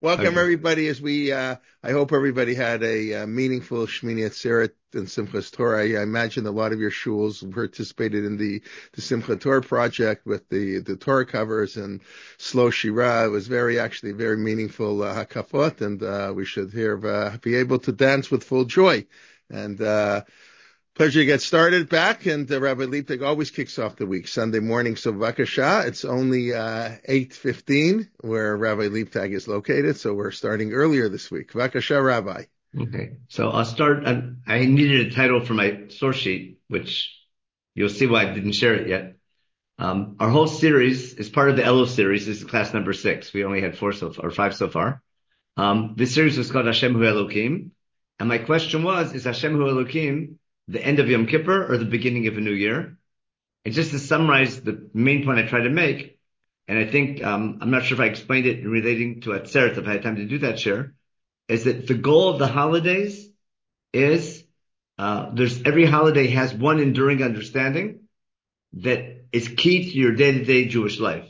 Welcome Okay. everybody. I hope everybody had a meaningful Shmini Atzeret and Simchas Torah. I imagine a lot of your shuls participated in the Simchat Torah project with the Torah covers and Slow Shira. It was actually very meaningful hakafot, and we should be able to dance with full joy. And pleasure to get started back, and Rabbi Liebtag always kicks off the week, Sunday morning. So Vakasha, it's only 8:15 where Rabbi Liebtag is located, so we're starting earlier this week. Vakasha, Rabbi. Okay. So I'll start. I needed a title for my source sheet, which you'll see why I didn't share it yet. Our whole series is part of the Elul series. This is class number 6. We only had 5 so far. This series was called Hashem Hu Elokim. And my question was, is Hashem Hu Elokim the end of Yom Kippur or the beginning of a new year? And just to summarize the main point I tried to make, and I think, I'm not sure if I explained it in relating to Atzeret, if I had time to do that share, is that the goal of the holidays is, every holiday has one enduring understanding that is key to your day-to-day Jewish life.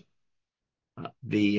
The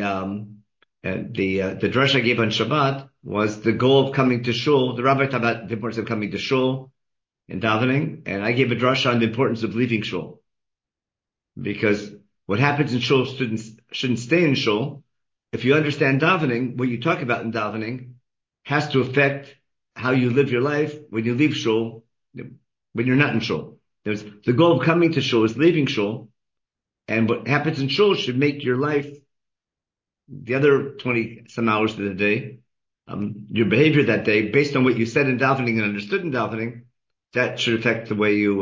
drush I gave on Shabbat was the goal of coming to shul. The rabbi talked about the importance of coming to shul and davening, and I gave a drush on the importance of leaving shul. Because what happens in shul shouldn't stay in shul. If you understand davening, what you talk about in davening has to affect how you live your life when you leave shul, when you're not in shul. The goal of coming to shul is leaving shul, and what happens in shul should make your life, the other 20 some hours of the day, your behavior that day, based on what you said in davening and understood in davening, that should affect the way you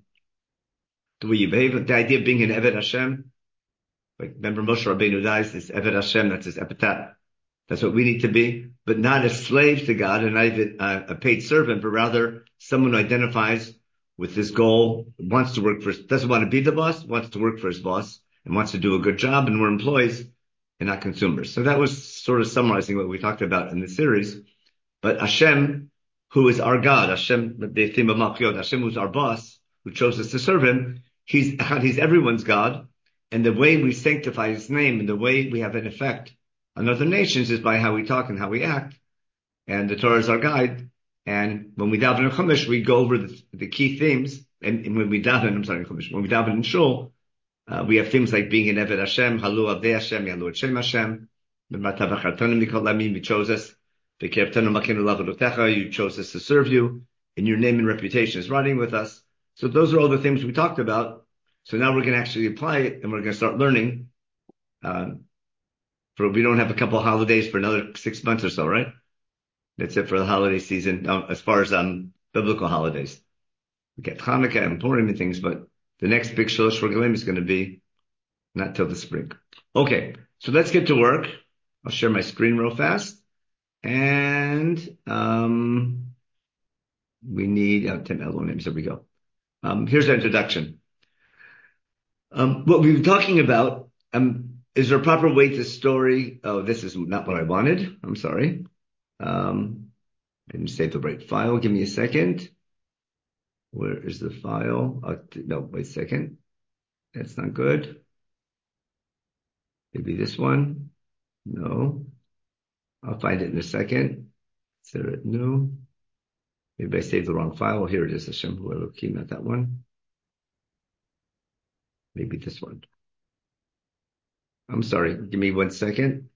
behave. The idea of being an Eved Hashem, like remember Moshe Rabbeinu dies, this Eved Hashem, that's his epitaph. That's what we need to be, but not a slave to God and not even a paid servant, but rather someone who identifies with this goal, wants to work doesn't want to be the boss, wants to work for his boss, and wants to do a good job, and we're employees and not consumers. So that was sort of summarizing what we talked about in the series. But Hashem, who is our God, Hashem, the theme of Malchut, Hashem who's our boss, who chose us to serve him, he's everyone's God, and the way we sanctify his name and the way we have an effect on other nations is by how we talk and how we act. And the Torah is our guide. And when we daven in Chumash, we go over the key themes. And when we daven, when we daven in Shul, we have things like being an Eved Hashem, Halu Avdei Hashem, Yalu Et Shem Hashem, you chose us, you chose us to serve you, and your name and reputation is running with us. So those are all the things we talked about. So now we're going to actually apply it, and we're going to start learning. We don't have a couple of holidays for another 6 months or so, right? That's it for the holiday season, as far as biblical holidays. We get Hanukkah and Purim and things, but the next big Shalosh Regalim is going to be not till the spring. Okay, so let's get to work. I'll share my screen real fast. And we need 10 Elul names. There we go. Here's our introduction. What we've been talking about, is there a proper way to story? Oh, this is not what I wanted. I'm sorry. I didn't save the right file. Give me a second. Where is the file? No, wait a second. That's not good. Maybe this one. No. I'll find it in a second. No. Maybe I saved the wrong file. Here it is. Hashem Hu Elokim, not that one. Maybe this one. I'm sorry. Give me 1 second.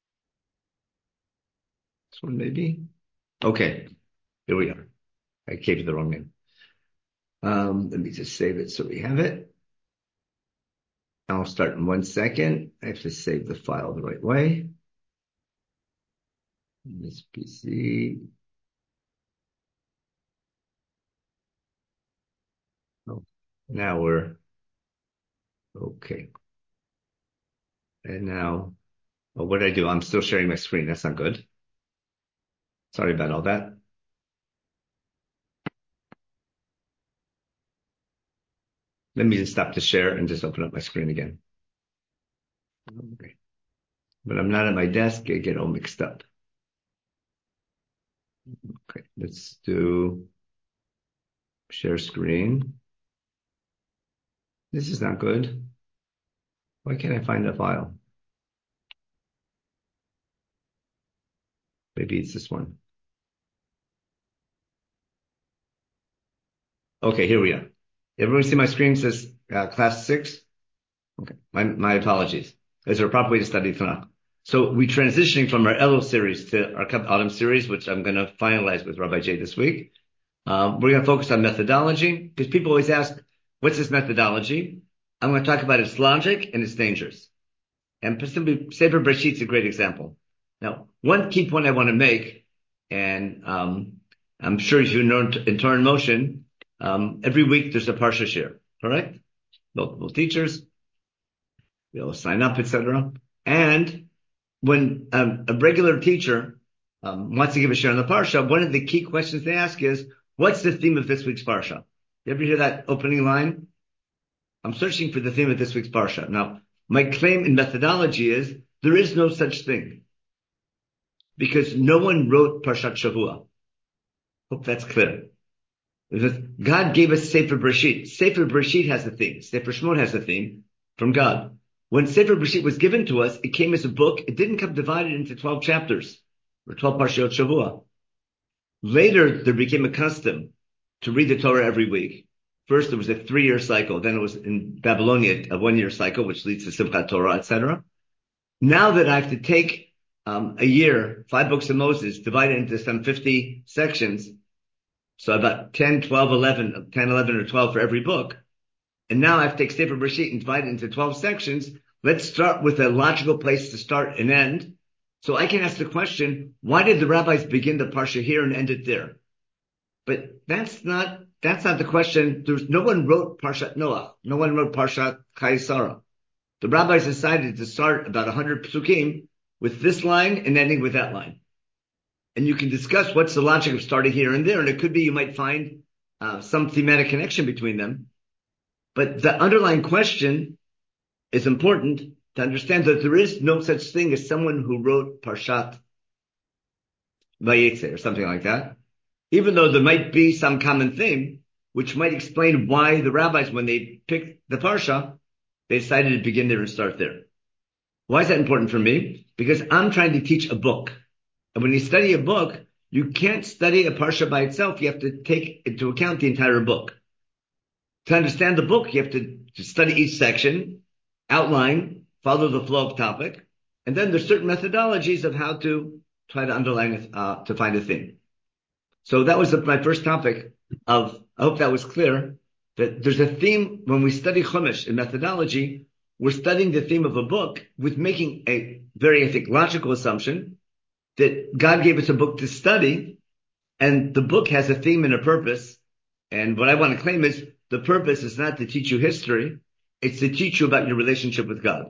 This one maybe. Okay. Here we are. I gave you the wrong name. Let me just save it so we have it. I'll start in 1 second. I have to save the file the right way. This PC. Oh, now we're okay. And now, what did I do? I'm still sharing my screen. That's not good. Sorry about all that. Let me just stop the share and just open up my screen again. Okay. But I'm not at my desk. I get all mixed up. Okay. Let's do share screen. This is not good. Why can't I find the file? Maybe it's this one. Okay, here we are. Everyone see my screen says class 6? Okay, my apologies. Is there a proper way to study Tanakh? So we're transitioning from our Elul series to our Kaf Autumn series, which I'm going to finalize with Rabbi Jay this week. We're going to focus on methodology because people always ask, what's this methodology? I'm going to talk about its logic and its dangers. And Sefer Bereshit is a great example. Now, one key point I want to make, and I'm sure if you know in Torah in Motion, every week there's a Parsha share, correct? Multiple teachers, we all sign up, etc. And when a regular teacher wants to give a share on the Parsha, one of the key questions they ask is, what's the theme of this week's Parsha? You ever hear that opening line? I'm searching for the theme of this week's Parsha. Now, my claim in methodology is there is no such thing because no one wrote Parshat Shavua. Hope that's clear. Because God gave us Sefer Bereshit. Sefer Bereshit has a theme. Sefer Shemot has a theme from God. When Sefer Bereshit was given to us, it came as a book. It didn't come divided into 12 chapters or 12 Parshiyot Shavua. Later, there became a custom to read the Torah every week. First, it was a 3-year cycle. Then it was in Babylonia, a 1-year cycle, which leads to Simchat Torah, etc. Now that I have to take a year, 5 books of Moses, divide it into some 50 sections, so about 10, 11 or 12 for every book. And now I have to take Sefer Bereshit and divide it into 12 sections. Let's start with a logical place to start and end. So I can ask the question, why did the rabbis begin the Parsha here and end it there? But that's not the question. No one wrote Parshat Noach. No one wrote Parshat Chayei. The rabbis decided to start about 100 psukim with this line and ending with that line. And you can discuss what's the logic of starting here and there. And it could be you might find some thematic connection between them. But the underlying question is important to understand that there is no such thing as someone who wrote Parshat Vayetze or something like that. Even though there might be some common theme, which might explain why the rabbis, when they picked the Parsha, they decided to begin there and start there. Why is that important for me? Because I'm trying to teach a book. And when you study a book, you can't study a Parsha by itself. You have to take into account the entire book. To understand the book, you have to study each section, outline, follow the flow of topic, and then there's certain methodologies of how to try to underline it, to find a theme. So that was my first topic I hope that was clear, that there's a theme when we study Chumash in methodology, we're studying the theme of a book with making a very, I think, logical assumption that God gave us a book to study and the book has a theme and a purpose. And what I want to claim is the purpose is not to teach you history. It's to teach you about your relationship with God.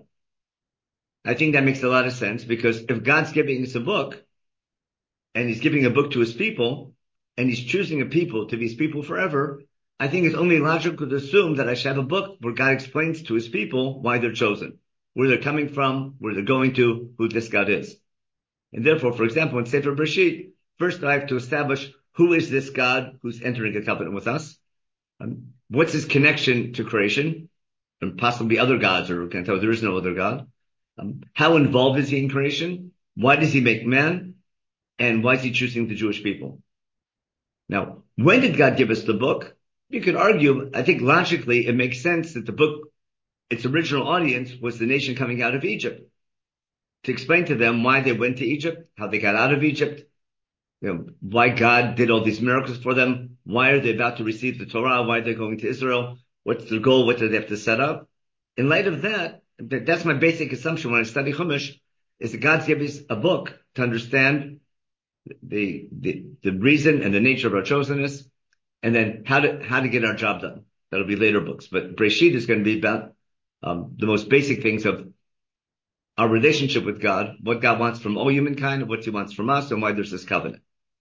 I think that makes a lot of sense because if God's giving us a book and he's giving a book to his people and he's choosing a people to be his people forever, I think it's only logical to assume that I should have a book where God explains to his people why they're chosen, where they're coming from, where they're going to, who this God is. And therefore, for example, in Sefer Bereshit, first I have to establish who is this God who's entering a covenant with us? What's his connection to creation? And possibly other gods, or can I tell there is no other God? How involved is he in creation? Why does he make man? And why is he choosing the Jewish people? Now, when did God give us the book? You could argue, I think logically, it makes sense that the book, its original audience was the nation coming out of Egypt. To explain to them why they went to Egypt, how they got out of Egypt, why God did all these miracles for them, why are they about to receive the Torah, why they're going to Israel, what's their goal, what do they have to set up. In light of that, that's my basic assumption when I study Chumash, is that God's given us a book to understand the reason and the nature of our chosenness, and then how to get our job done. That'll be later books. But Bereshit is going to be about the most basic things of our relationship with God, what God wants from all humankind, what he wants from us, and why there's this covenant.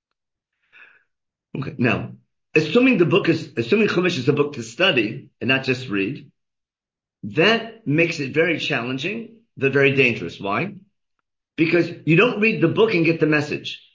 Okay, now, assuming Chumash is a book to study and not just read, that makes it very challenging, but very dangerous. Why? Because you don't read the book and get the message.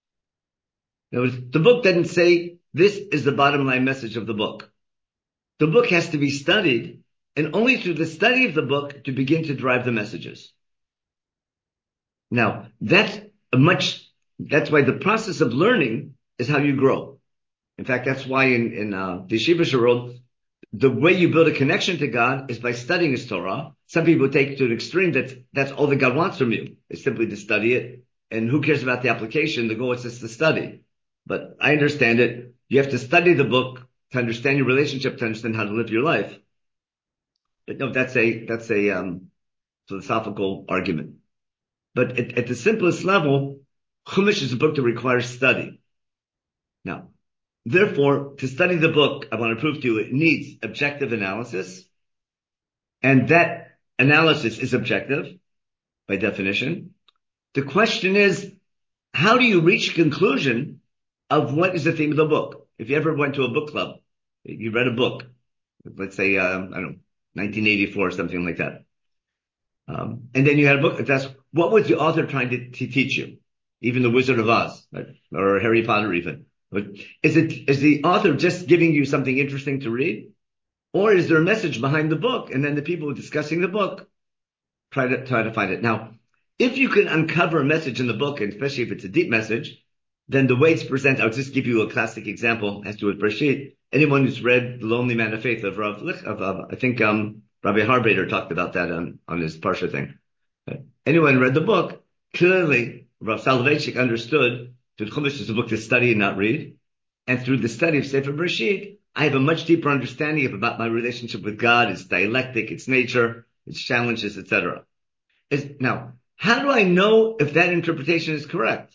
In other words, the book doesn't say, this is the bottom line message of the book. The book has to be studied, and only through the study of the book to begin to derive the messages. Now, that's a much That's why the process of learning is how you grow. In fact, that's why in the Yeshivish world, the way you build a connection to God is by studying His Torah. Some people take it to an extreme that's all that God wants from you, is simply to study it. And who cares about the application? The goal is just to study. But I understand it. You have to study the book to understand your relationship, to understand how to live your life. But no, that's a philosophical argument. But at the simplest level, Chumash is a book that requires study. Now, therefore, to study the book, I want to prove to you, it needs objective analysis. And that analysis is objective by definition. The question is, how do you reach a conclusion of what is the theme of the book? If you ever went to a book club, you read a book, let's say, I don't know, 1984 or something like that. And then you had a book that's what was the author trying to teach you? Even the Wizard of Oz, right? Or Harry Potter even. But is the author just giving you something interesting to read? Or is there a message behind the book? And then the people discussing the book try to find it. Now, if you can uncover a message in the book, and especially if it's a deep message, then the way it's presented, I'll just give you a classic example as to with Bereshit. Anyone who's read The Lonely Man of Faith of I think, Rabbi Harbader talked about that on his Parsha thing. Anyone who read the book, clearly, Rav Soloveitchik understood that Chumash is a book to study and not read. And through the study of Sefer Bereshit, I have a much deeper understanding about my relationship with God, its dialectic, its nature, its challenges, etc. Now, how do I know if that interpretation is correct?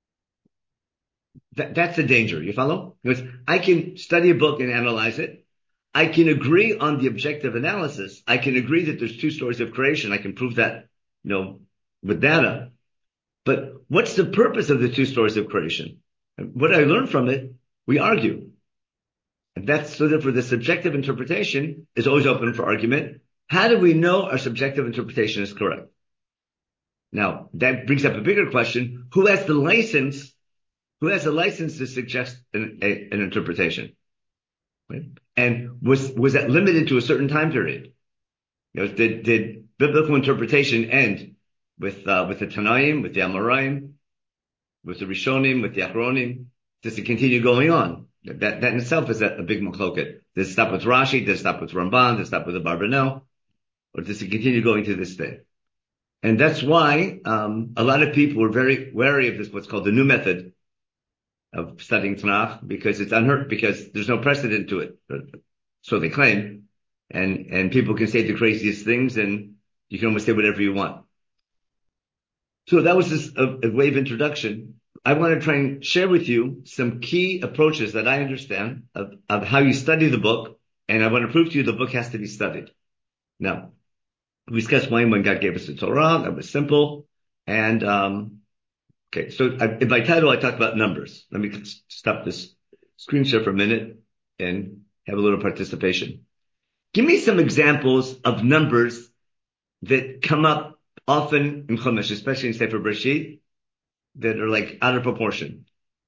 That's the danger. You follow? Because I can study a book and analyze it. I can agree on the objective analysis. I can agree that there's two stories of creation. I can prove that, with data. But what's the purpose of the two stories of creation? What I learned from it, we argue. And that's so therefore the subjective interpretation is always open for argument. How do we know our subjective interpretation is correct? Now, that brings up a bigger question. Who has the license to suggest an interpretation? Right? And was that limited to a certain time period? Did biblical interpretation end with the Tanaim, with the Amoraim, with the Rishonim, with the Achronim? Does it continue going on? That in itself is a big machloket. Does it stop with Rashi? Does it stop with Ramban? Does it stop with the Barbanel? Or does it continue going to this day? And that's why a lot of people are very wary of this, what's called the new method of studying Tanakh, because it's unheard, because there's no precedent to it. So they claim. And people can say the craziest things, and you can almost say whatever you want. So that was just a way of introduction. I want to try and share with you some key approaches that I understand of how you study the book, and I want to prove to you the book has to be studied. Now, we discussed when God gave us the Torah. That was simple. And, okay. So in my title, I talked about numbers. Let me stop this screen share for a minute and have a little participation. Give me some examples of numbers that come up often in Chumash, especially in Sefer Bereshit, that are like out of proportion.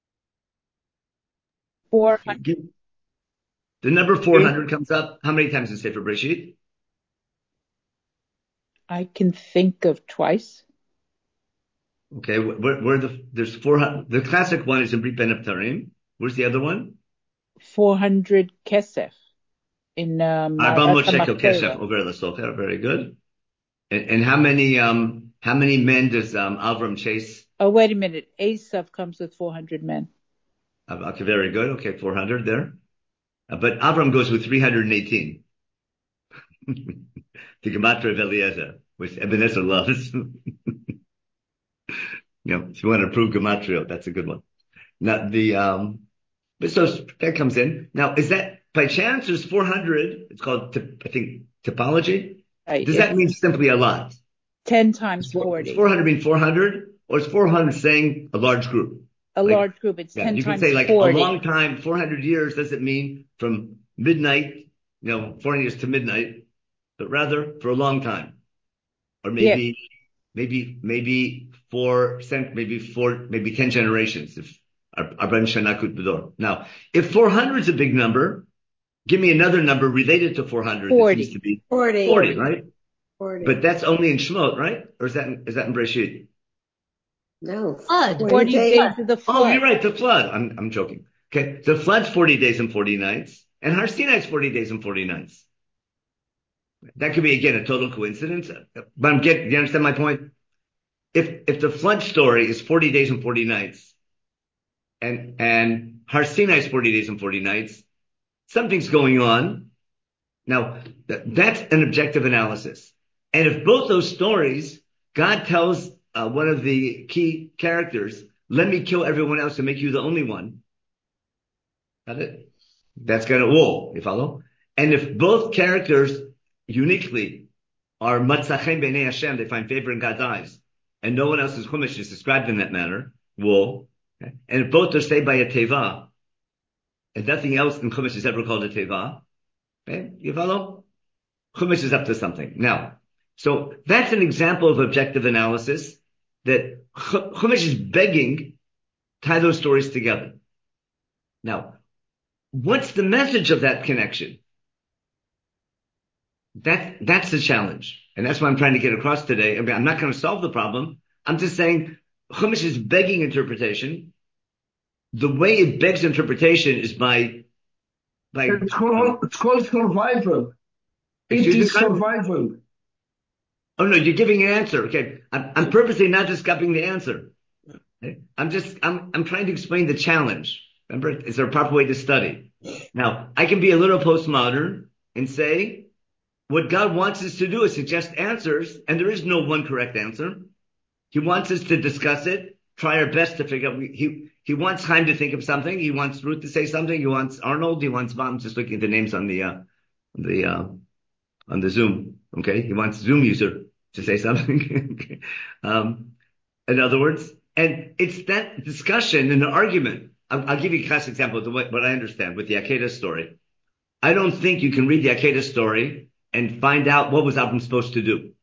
400. The number 400 comes up how many times in Sefer Bereshit? I can think of twice. Okay, there's 400. The classic one is in Brit Ben Abtarim. Where's the other one? 400 kesef in Arba Moshe Kesef over Lasocher. Very good. And how many men does Avram chase? Oh, wait a minute. Esav comes with 400 men. Okay, very good. Okay, 400 there. But Avram goes with 318. The Gematria of Eliezer, which Ebenezer loves. If you want to prove Gematria, that's a good one. Now, but so that comes in. Now, is that by chance there's 400? It's called, I think, typology. Does that mean simply a lot? 10 times 40. Does 400 mean 400? Or is 400 saying a large group? Large group. It's 10 you times 40. You can say a long time, 400 years doesn't mean from midnight, 400 years to midnight, but rather for a long time. Or maybe 10 generations. If Arban Shanakut Bedor. Now, if 400 is a big number, give me another number related to 400. 40. That seems to be 40, right? 40. But that's only in Shemot, right? Or is that in Bereshit? No. Flood. 40 days of the flood. Oh, you're right. The flood. I'm joking. Okay. The flood's 40 days and 40 nights, and Har Sinai's 40 days and 40 nights. That could be, again, a total coincidence, but you understand my point? If the flood story is 40 days and 40 nights, and Har Sinai's 40 days and 40 nights, something's going on. Now, that's an objective analysis. And if both those stories, God tells one of the key characters, let me kill everyone else and make you the only one. Got it? That's kind of, whoa, you follow? And if both characters uniquely are matzachem b'nei Hashem, they find favor in God's eyes, and no one else's chumash is described in that manner, whoa. Okay? And if both are saved by a teva, and nothing else in chumash is ever called a teva, okay? You follow? Chumash is up to something. Now, so that's an example of objective analysis that Chumash is begging tie those stories together. Now, what's the message of that connection? That's the challenge. And that's what I'm trying to get across today. I mean, I'm not going to solve the problem. I'm just saying Chumash is begging interpretation. The way it begs interpretation is by it's called survival. It is survival. Oh no, you're giving an answer. Okay. I'm purposely not just copying the answer. Okay? I'm trying to explain the challenge. Remember, is there a proper way to study? Now, I can be a little postmodern and say what God wants us to do is suggest answers, and there is no one correct answer. He wants us to discuss it, try our best to figure out. He wants Chaim to think of something. He wants Ruth to say something. He wants Arnold. He wants Bob. I'm just looking at the names on the Zoom. Okay. He wants Zoom user to say something. In other words, and it's that discussion and the argument. I'll give you a classic example of what I understand with the Akedah story. I don't think you can read the Akedah story and find out what was Avram supposed to do.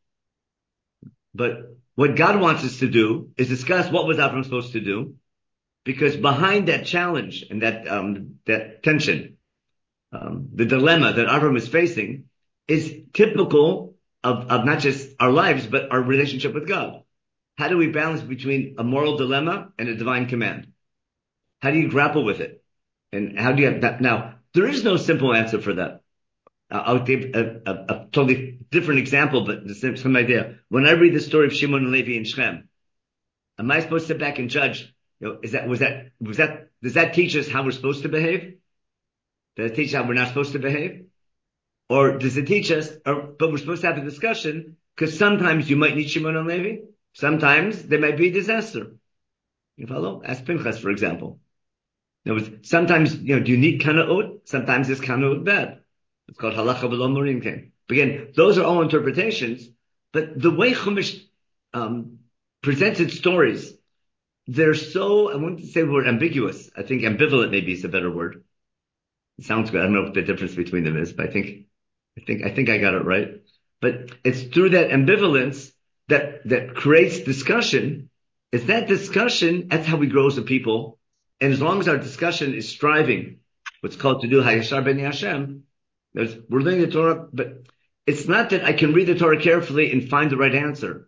But what God wants us to do is discuss what was Avram supposed to do, because behind that challenge and that tension, the dilemma that Avram is facing is typical of not just our lives, but our relationship with God. How do we balance between a moral dilemma and a divine command? How do you grapple with it? And how do you have that? Now, there is no simple answer for that. I'll give a totally different example, but the same idea. When I read the story of Shimon and Levi in Shechem, am I supposed to sit back and judge? Does that teach us how we're supposed to behave? Does it teach how we're not supposed to behave? Or does it teach us, but we're supposed to have a discussion, because sometimes you might need Shimon and Levi. Sometimes there might be a disaster. You follow? Ask Pinchas, for example. Sometimes, do you need kana'ut? Sometimes it's kana'ut bad. It's called halacha v'lo morim kain. But again, those are all interpretations. But the way Chumash presents its stories, they're so, I wouldn't say the word ambiguous. I think ambivalent maybe is a better word. It sounds good. I don't know what the difference between them is, but I think I got it right. But it's through that ambivalence that creates discussion. It's that discussion, that's how we grow as a people. And as long as our discussion is striving, what's called to do Hayashar B'nei Hashem, we're learning the Torah, but it's not that I can read the Torah carefully and find the right answer.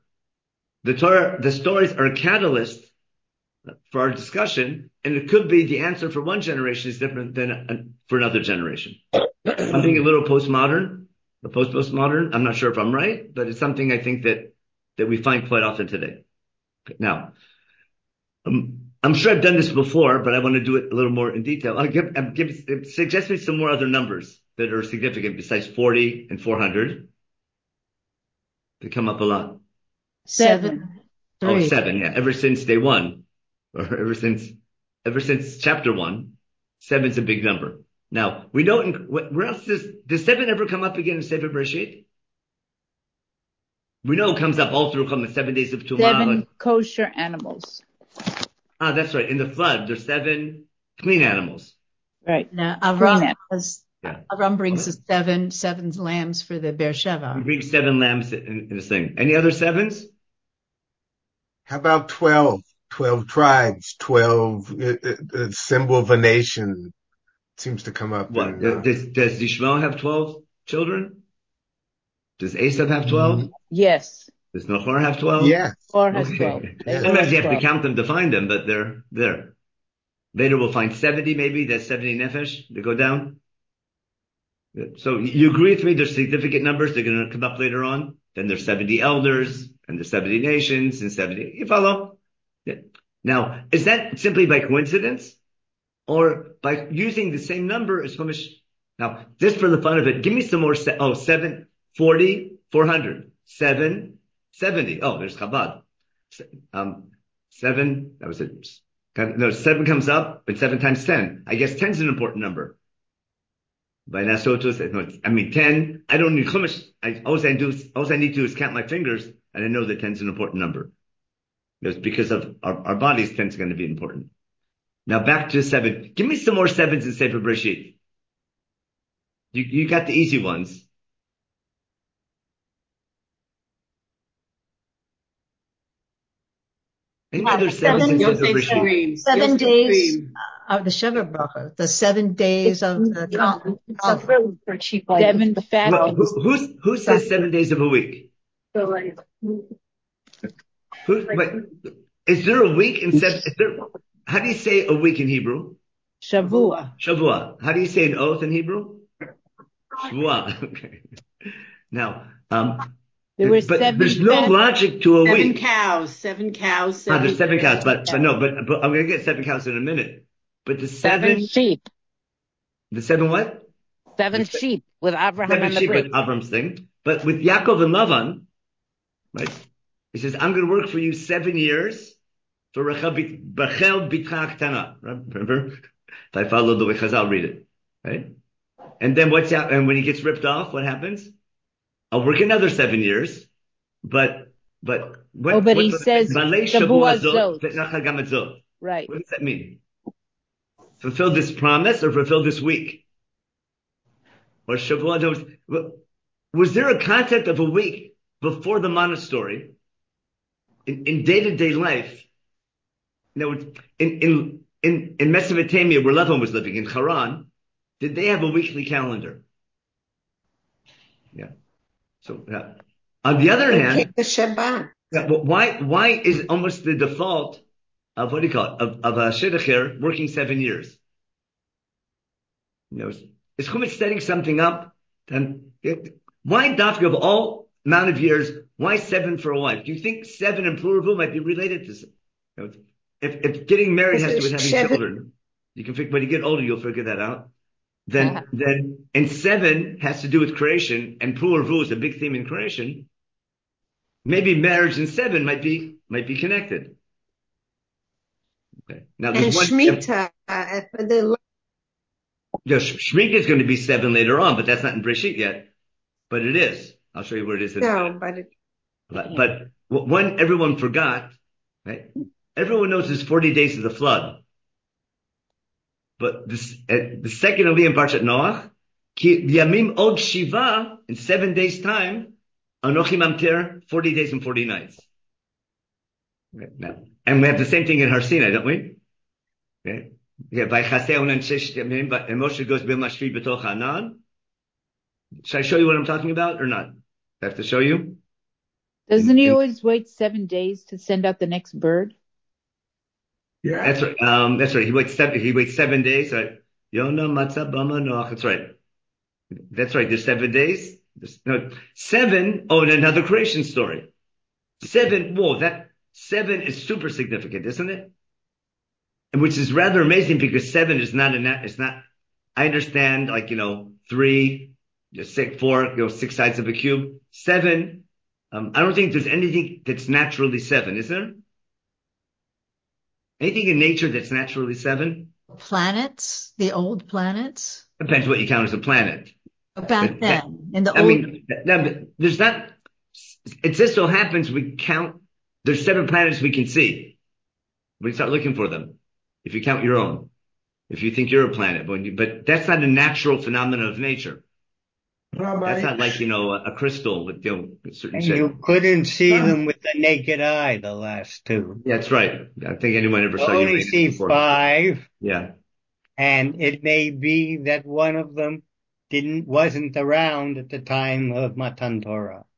The stories are a catalyst for our discussion, and it could be the answer for one generation is different than for another generation. I'm being a little postmodern, postmodern. I'm not sure if I'm right, but it's something I think that we find quite often today. Now, I'm sure I've done this before, but I want to do it a little more in detail. Suggest me some more other numbers that are significant besides 40 and 400. They come up a lot. 7. 3. Oh, 7, yeah. Ever since day one, or ever since chapter 1, 7's a big number. Now, we know, where else does 7 ever come up again in Sefer Bereshit? We know it comes up all through the 7 days of Tumah. 7 kosher animals. That's right. In the flood, there's 7 clean animals. Right. Now, Avram brings us seven lambs for the Beersheba. He brings 7 lambs in this thing. Any other 7s? How about 12? 12 tribes, 12 symbol of a nation seems to come up. What? Does Ishmael have 12 children? Does Esav have 12? Yes. Does Nahor have 12? Yes. Or has 12. Okay. They all Sometimes you have to 12. count them to find them, but they're there. Later we'll find 70 maybe, that's 70 nefesh to go down. So you agree with me, there's significant numbers, they're going to come up later on. Then there's 70 elders, and there's 70 nations, and 70, you follow? Yeah. Now, is that simply by coincidence? Or by using the same number as Chumash? Now, just for the fun of it, give me some more, 7, 40, 400, 7, 70. Oh, there's Chabad. 7, that was it. No, 7 comes up, but 7 times 10. I guess 10 is an important number. By Nasotos, I mean 10. I don't need Chumash. All I need to do is count my fingers, and I know that 10 is an important number. It's because of our bodies, 10 is going to be important. Now back to 7. Give me some more 7s in Sefer Bereshit. You got the easy ones. Any other 7s in Sefer Bereshit? 7 days of the Sheva Bracha, the 7 days of the 7 fastings. Who says 7 days of a week? Is there a week in 7? How do you say a week in Hebrew? Shavua. Shavua. How do you say an oath in Hebrew? Shvuah. Okay. Now, There were but 7 there's no logic to a week. 7 cows. There's 7 cows, but I'm going to get 7 cows in a minute. But the 7 sheep. The 7 what? 7 sheep with Abraham 7 and the sheep bridge. with Avram's thing. But with Yaakov and Lavan, right? He says, I'm going to work for you 7 years for Rachel Bitcha Aktana. Remember? If I follow the way Chazal read it, right? And then and when he gets ripped off, what happens? I'll work another 7 years, but he says, Shavua Zot. Right. What does that mean? Fulfill this promise or fulfill this week? Or Shavua, was there a concept of a week before the monastery in day-to-day life? In Mesopotamia, where Lavan was living, in Haran, did they have a weekly calendar? Yeah. So, on the other hand, the Shabbat. Yeah, but why is almost the default of what do you call it, of a shidducher working 7 years? Is Chumash setting something up? Then why dafka of all amount of years? Why 7 for a wife? Do you think 7 in plural might be related to? If getting married has to do with having children, you can figure. When you get older, you'll figure that out. Then and 7 has to do with creation, and plural is a big theme in creation. Maybe marriage and 7 might be connected. Okay. Now there's one. Shemitah. Shemitah is going to be 7 later on, but that's not in Breshit yet. But it is. I'll show you where it is. But one everyone forgot, right? Everyone knows there's 40 days of the flood. But the second Aliyah in Parshat Noach, Ki Yamim Od Shiva, in 7 days' time, Anochi Mamter, 40 days and 40 nights. Right, now, and we have the same thing in Har Sinai, don't we? Okay. Yeah, by Chaseh and Shesh Yamim, but Moshe goes B'mashvi B'toch Hanan. Should I show you what I'm talking about or not? I have to show you. Doesn't he always wait 7 days to send out the next bird? Yeah. That's right. That's right. He waits 7 days. Right. Yonah Matzah Bama Noach. That's right. That's right. There's 7 days. 7. Oh, and another creation story. 7. Whoa, that 7 is super significant, isn't it? And which is rather amazing because 7 is not it's not, I understand, 3, 6, 4, 6 sides of a cube. 7, I don't think there's anything that's naturally 7, is there? Anything in nature that's naturally 7? Planets, the old planets. Depends what you count as a planet. Back then, in the old. There's not, it just so happens we count, there's 7 planets we can see. We start looking for them. If you count your own. If you think you're a planet. But that's not a natural phenomenon of nature. That's not like, a crystal with, certain shape. You couldn't see them with the naked eye, the last 2. Yeah, that's right. I don't think anyone ever saw you. Only see before. 5. Yeah. And it may be that one of them wasn't around at the time of Matan Torah.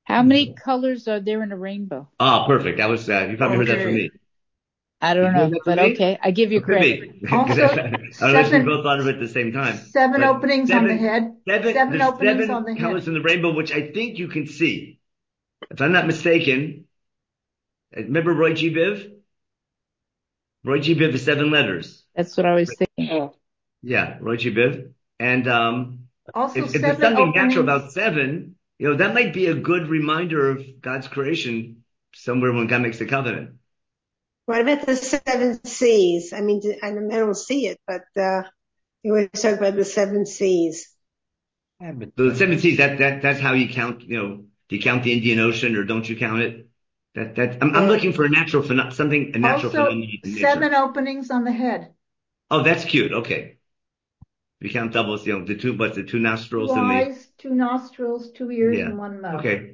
How many colors are there in a rainbow? Ah, perfect. That was, you probably heard that from me. I don't Did you hear know, that from but me? okay, I give you It could credit. be. Also, Unless we seven, both thought of it at the same time. 7 But openings on the head. Seven there's openings on seven the colors head. in the rainbow, which I think you can see. If I'm not mistaken, remember Roy G. Biv? Roy G. Biv is 7 letters. That's what I was thinking. Yeah, Roy G. Biv. And Also, if there's 7 something natural openings. about 7, that might be a good reminder of God's creation somewhere when God makes the covenant. What about the 7 seas? I mean, I don't see it, but you always talk about the 7 seas. Yeah, but So the 7 seas, that's how you count, do you count the Indian Ocean or don't you count it? I'm looking for a natural phenomenon Also, in nature. 7 openings on the head. Oh, that's cute. Okay. We count doubles, the 2 nostrils 2 and eyes, 2 nostrils, 2 ears, yeah. and 1 mouth. Okay.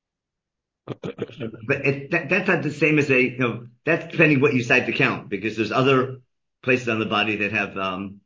But that's not the same as that's depending what you decide to count, because there's other places on the body that have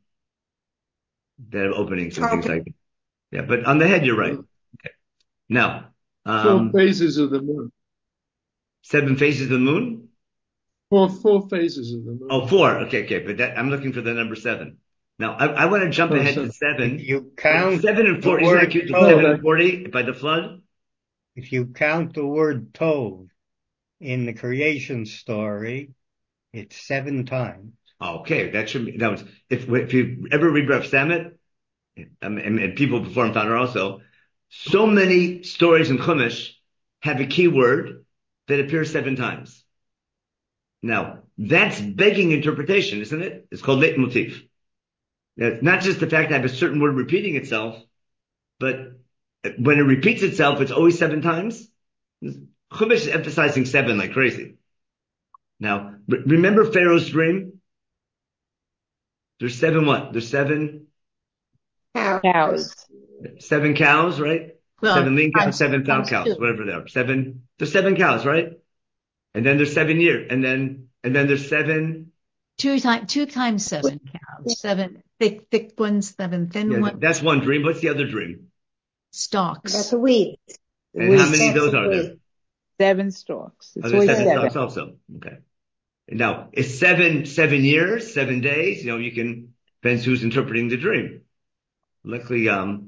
openings and things like that. Yeah, but on the head, you're right. Okay. Now, 4 phases of the moon. 7 phases of the moon? 4 phases of the moon. Oh, 4. Okay. But I'm looking for the number 7. Now, I want to jump ahead to 7. if you count 7 and 4, the isn't that word cute? tov, 7 and 40 by the flood? if you count the word tov in the creation story, it's 7 times. Okay, that was, if you ever read Reb Samet, and people before him found her also, so many stories in Chumash have a key word that appears 7 times. Now, that's begging interpretation, isn't it? It's called leitmotiv. It's not just the fact that I have a certain word repeating itself, but when it repeats itself, it's always 7 times. Chumash is emphasizing 7 like crazy. Now, remember Pharaoh's dream? There's 7 what? There's 7 Cows. 7 cows, right? Well, 7 lean cows, 7 fat times cows, 2. whatever they are. There's 7 cows, right? And then there's 7 years, and then there's 7. 2 times 7 cows. 7 thick ones, 7 thin ones. That's one dream. What's the other dream? That's Stalks. a wheat. And how many of those are there? 7 stalks. It's Are there always 7 7. stalks also? Okay. Now, is 7 years, 7 days? You can, depends who's interpreting the dream. Luckily,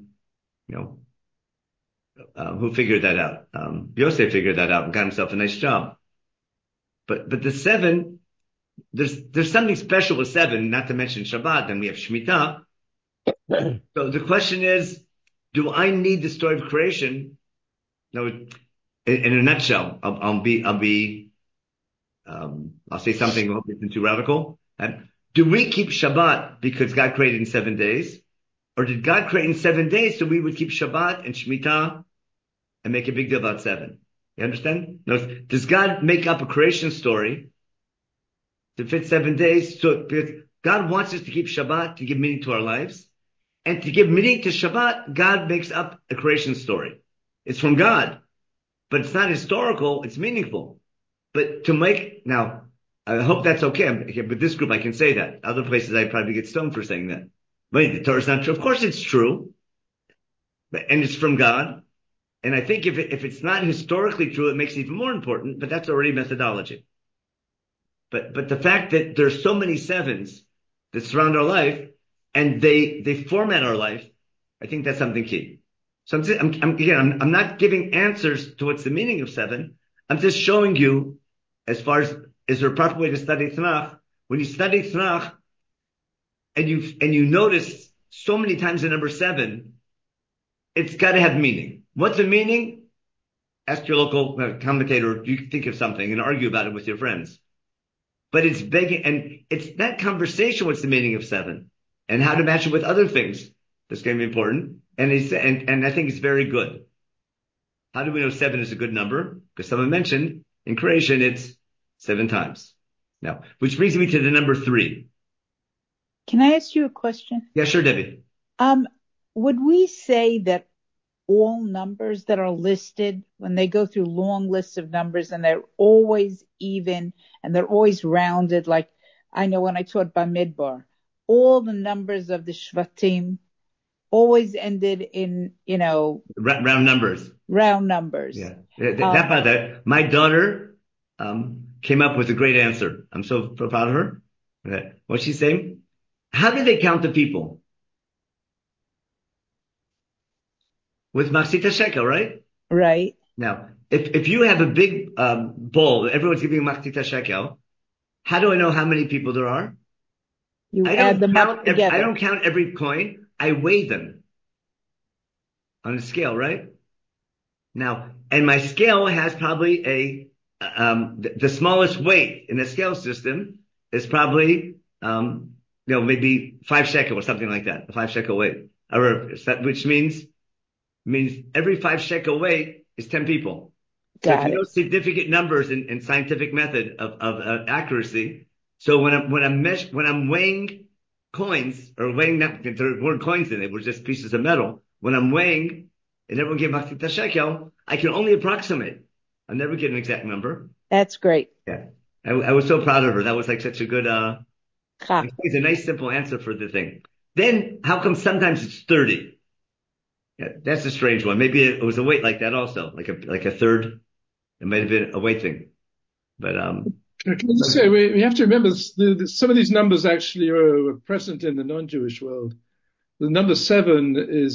who figured that out? Yosef figured that out and got himself a nice job. But the 7, there's something special with 7, not to mention Shabbat, and we have Shemitah. So the question is, do I need the story of creation? No, in a nutshell, I'll say something, I hope it isn't too radical. Do we keep Shabbat because God created in 7 days? Or did God create in 7 days so we would keep Shabbat and Shemitah and make a big deal about 7? You understand? No, does God make up a creation story to fit 7 days? So because God wants us to keep Shabbat to give meaning to our lives. And to give meaning to Shabbat, God makes up a creation story. It's from God. But it's not historical, it's meaningful. But now, I hope that's okay. With this group, I can say that. Other places, I'd probably get stoned for saying that. But the Torah is not true. Of course it's true. And it's from God. And I think if it's not historically true, it makes it even more important, but that's already methodology. But the fact that there's so many 7s that surround our life and they format our life, I think that's something key. So I'm not giving answers to what's the meaning of 7. I'm just showing you, as far as, is there a proper way to study Tanakh? When you study Tanakh and you notice so many times the number 7, it's got to have meaning. What's the meaning? Ask your local commentator, you think of something and argue about it with your friends. But it's begging, and it's that conversation, what's the meaning of 7 and how to match it with other things. That's going to be important. And I think it's very good. How do we know 7 is a good number? Because someone mentioned in creation, it's 7 times. Now, which brings me to the number 3. Can I ask you a question? Yeah, sure, Debbie. Would we say that all numbers that are listed, when they go through long lists of numbers and they're always even and they're always rounded, like I know when I taught Bamidbar, all the numbers of the Shvatim always ended in, round numbers. round numbers. Yeah. That about that. My daughter, came up with a great answer. I'm so proud of her. What's she saying? How do they count the people? With Machzit shekel, right? Right. Now, if you have a big, bowl, everyone's giving Machzit shekel, how do I know how many people there are? You add them up together. I don't count every coin. I weigh them on a scale, right? Now, and my scale has probably the smallest weight in the scale system is probably, maybe 5 shekel or something like that, a 5 shekel weight, which means every 5 shekel weight is 10 people. So if you know significant numbers in scientific method of accuracy, so when I'm weighing coins or weighing that, there weren't coins in it, were just pieces of metal. When I'm weighing and everyone gave Machzit shekel, I can only approximate. I'll never get an exact number. That's great. Yeah. I was so proud of her. That was like such a good, it's a nice simple answer for the thing. Then how come sometimes it's 30? Yeah, that's a strange one. Maybe it was a weight like that also, like a third. It might have been a weight thing, but, Can I just say, we have to remember some of these numbers actually were present in the non-Jewish world. The number 7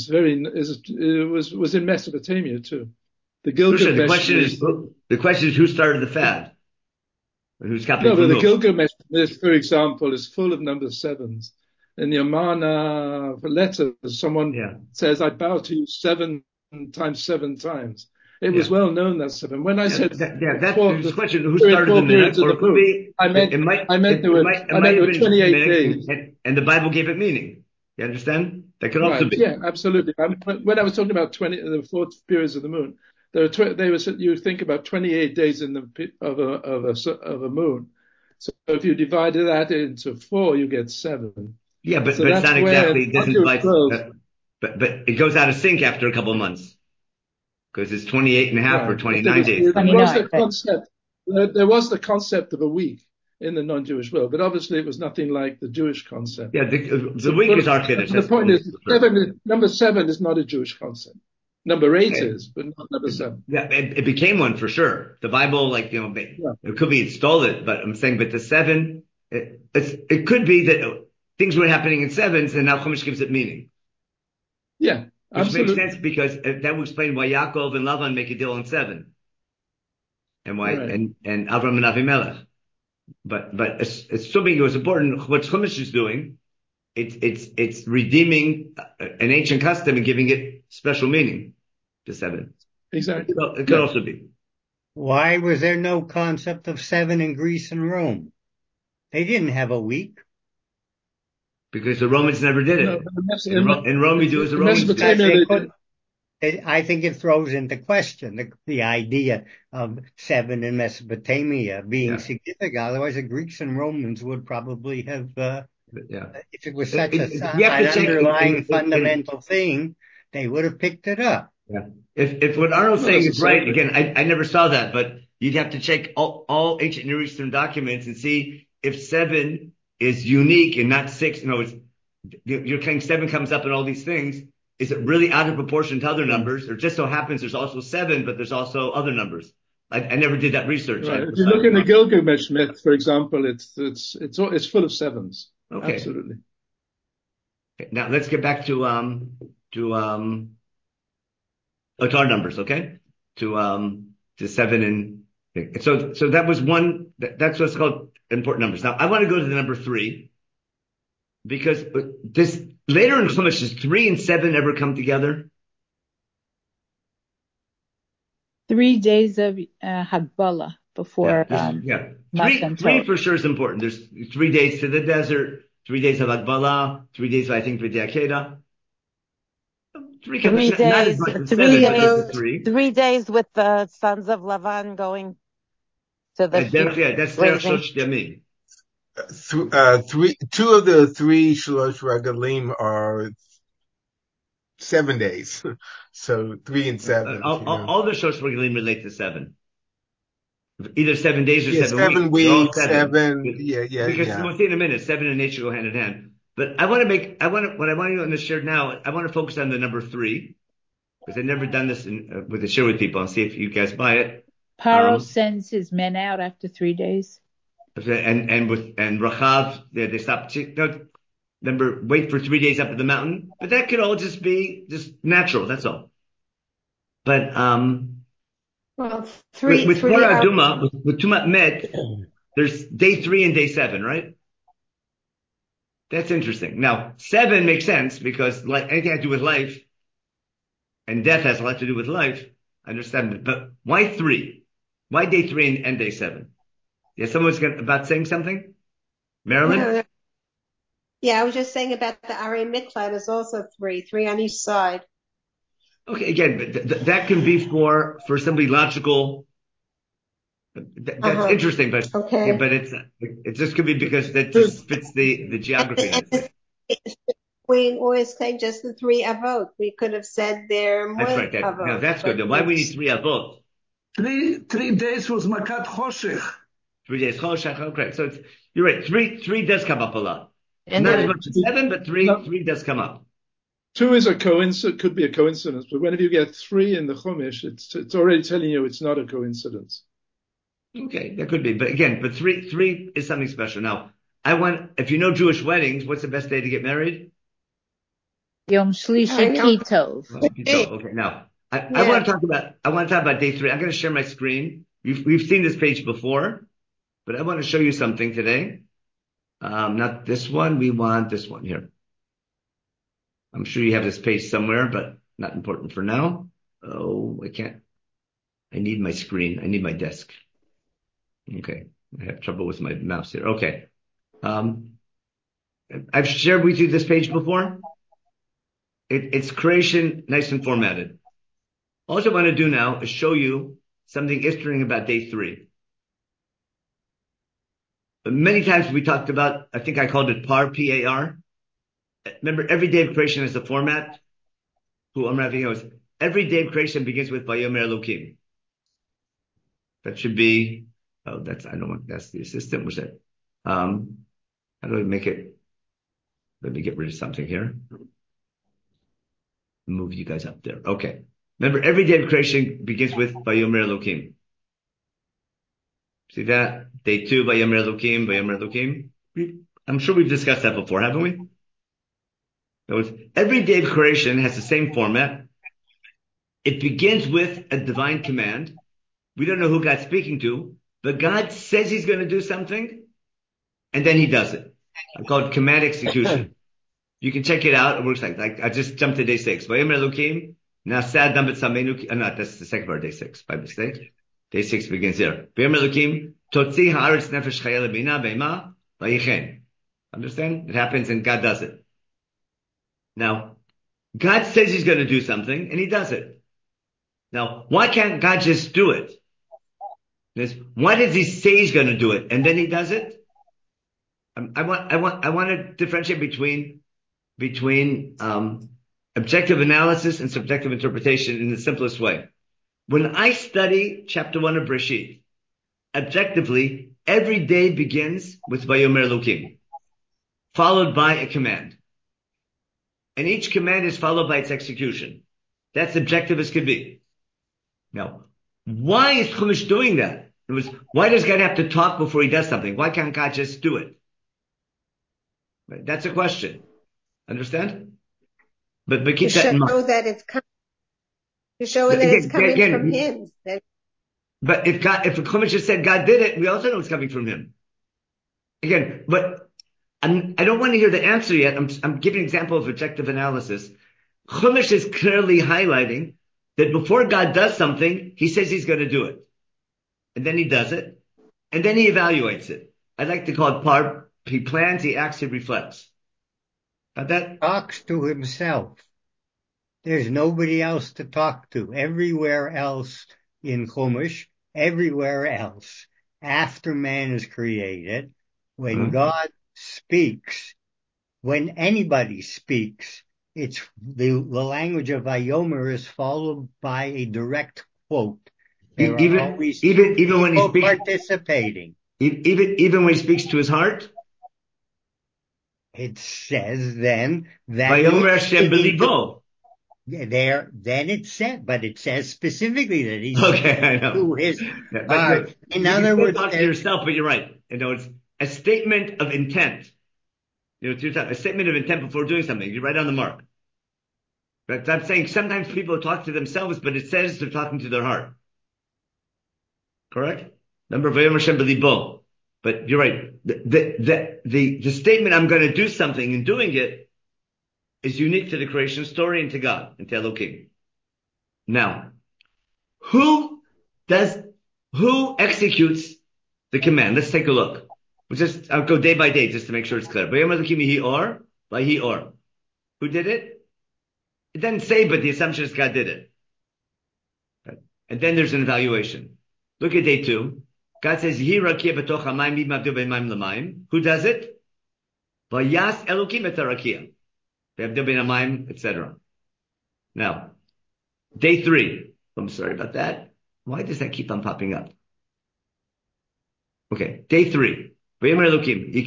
was in Mesopotamia too. The Gilgamesh. The question is who started the fad? Who's copying? No, but the Gilgamesh, for example, is full of number 7s. In the Amana letter, someone says, "I bow to you 7 times 7 times." It was well known that 7. When I said that's the question: who started the minute? Or it could be. I meant there were 28 days, and the Bible gave it meaning. You understand? That could also be. Yeah, absolutely. When I was talking about the 4 periods of the moon, you think about 28 days of a moon. So if you divided that into 4, you get 7. Yeah, but it's not exactly. But it goes out of sync after a couple of months because it's 28 and a half or 29 days. There was the concept of a week in the non-Jewish world, but obviously it was nothing like the Jewish concept. Yeah, the week is archaic. The point is, number 7 is not a Jewish concept. Number 8 is, but not number 7. Yeah, it became one for sure. The Bible, it could be it stole it, but I'm saying, but the 7, it could be that things were happening in 7s, and now Chumash gives it meaning. Yeah, which absolutely. makes sense because that would explain why Yaakov and Lavan make a deal on 7, and why and Avram and Avimelech. But assuming it was important, what Chumash is doing, it's redeeming an ancient custom and giving it special meaning to 7. Exactly. It could also be. Why was there no concept of 7 in Greece and Rome? They didn't have a week. Because the Romans never did it. In Rome, you do as the Romans do. I think it throws into question the idea of 7 in Mesopotamia being significant. Otherwise, the Greeks and Romans would probably have, if it was such an underlying fundamental thing, they would have picked it up. Yeah. If what Arnold's saying is right, again, I never saw that, but you'd have to check all ancient Near Eastern documents and see if 7 is unique and not 6. You're claiming 7 comes up in all these things. Is it really out of proportion to other numbers, or just so happens there's also 7, but there's also other numbers? I never did that research. Right. If you look in the Gilgamesh myth, for example, it's full of 7s. Okay. Absolutely. Okay. Now let's get back to our numbers, okay? To 7 and so that was one. That's what's called important numbers. Now I want to go to the number 3 because this. Later in Chumash, does 3 and 7 ever come together? 3 days of Hagbala before. 3 for sure is important. There's 3 days to the desert, 3 days of Hagbala, 3 days of, I think, B'dei Akeda. 3 days. 3 days with the sons of Lavan going to the. That's Shosh Yamim. 2 of the 3 Shalosh Regalim are 7 days. So 3 and 7. All the Shosh Regalim relate to 7. Either 7 days or 7 weeks. 7 weeks, 7. Yeah. Because we'll see in a minute, 7 and 8 should go hand in hand. But what I want you to share now, I want to focus on the number 3, because I've never done this with the share with people and see if you guys buy it. Paro sends his men out after 3 days. And Rachav, they stopped. Remember, wait for 3 days up at the mountain. But that could all just be just natural. That's all. But, well, with Torah Aduma, with Tumat Med, there's day 3 and day 7, right? That's interesting. Now, 7 makes sense because anything has to do with life and death has a lot to do with life. I understand it. But why 3? Why day 3 and day 7? Yeah, someone's about saying something? Marilyn? Yeah, I was just saying about the Ari Miklat is also 3 on each side. Okay, again, but that can be for somebody logical. That's interesting, but okay. Yeah, but it just could be because that just fits the geography. We always say just the 3 avot. We could have said there more. That's right. Now that's good. Then why we need 3 avot? 3 days was Makat Choshech. 3 days Choshech. Okay, so you're right. 3 does come up a lot. And not as much as 7, but 3 does come up. 2 is a coincidence, could be a coincidence, but whenever you get 3 in the Chumash, it's already telling you it's not a coincidence. Okay, that could be. But again, 3 is something special. Now, if you know Jewish weddings, what's the best day to get married? Yom Shlishi Kitov. Okay, now, I want to talk about day 3. I'm going to share my screen. We've seen this page before, but I want to show you something today. Not this one. We want this one here. I'm sure you have this page somewhere, but not important for now. Oh, I can't. I need my screen. I need my desk. Okay. I have trouble with my mouse here. Okay. I've shared with you this page before. It's creation, nice and formatted. All I want to do now is show you something interesting about day 3. Many times we talked about, I think I called it PAR, P-A-R. Remember, every day of creation has a format. Every day of creation begins with Vayomer Elokim. That should be, that's the assistant. What's that? How do I make it? Let me get rid of something here. Move you guys up there. Okay. Remember, every day of creation begins with Vayomer Elokim. See that? Day 2, Vayomer Elokim, Vayomer Elokim. I'm sure we've discussed that before, haven't we? Every day of creation has the same format. It begins with a divine command. We don't know who God's speaking to, but God says he's going to do something, and then he does it. I call it command execution. You can check it out. It works like I just jumped to day 6. Vayomer Elokim, Nasad Damet Samenu. No, that's the second part of day 6, by mistake. Day 6 begins here. Vayomer Elokim, Totzi haaretz nefesh chaya lebina beima vayichen. Understand? It happens and God does it. Now, God says he's going to do something, and he does it. Now, why can't God just do it? Why does he say he's going to do it, and then he does it? I want to differentiate between objective analysis and subjective interpretation in the simplest way. When I study chapter 1 of Breshit, objectively, every day begins with Vayomer Elokim, followed by a command. And each command is followed by its execution. That's objective as could be. Now, why is Chumash doing that? Why does God have to talk before he does something? Why can't God just do it? Right? That's a question. Understand? But keep that in mind. To show that it's coming from him. But if Chumash just said God did it, we also know it's coming from him. Again, but I don't want to hear the answer yet. I'm giving an example of objective analysis. Chumash is clearly highlighting that before God does something, he says he's going to do it. And then he does it. And then he evaluates it. I like to call it PAR. He plans, he acts, he reflects. Got that? Talks to himself. There's nobody else to talk to. Everywhere else in Chumash, everywhere else, after man is created, when God speaks, when anybody speaks, it's the language of Vayomer is followed by a direct quote. Even when he speaks, participating. Even when he speaks to his heart? It says then that Vayomer Hashem b'libo. There, then it said, but it says specifically that he's I know. to his heart. In other words, talk to yourself, but you're right. It's a statement of intent. A statement of intent before doing something. You're right on the mark. But I'm saying sometimes people talk to themselves, but it says they're talking to their heart. Correct? Number of Vayomer Hashem b'libo. But you're right. The statement, I'm going to do something, and doing it is unique to the creation story and to God, and to Elohim. Now, who executes the command? Let's take a look. I'll go day by day just to make sure it's clear. Who did it? It doesn't say, but the assumption is God did it. And then there's an evaluation. Look at day 2. God says, Who does it? Vayas Elohim et harakia. Etc. Now, day 3. I'm sorry about that. Why does that keep on popping up? Okay, day 3. It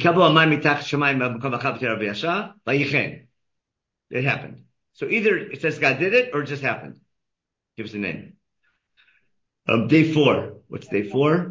happened. So either it says God did it or it just happened. Give us a name. Day 4. What's day 4?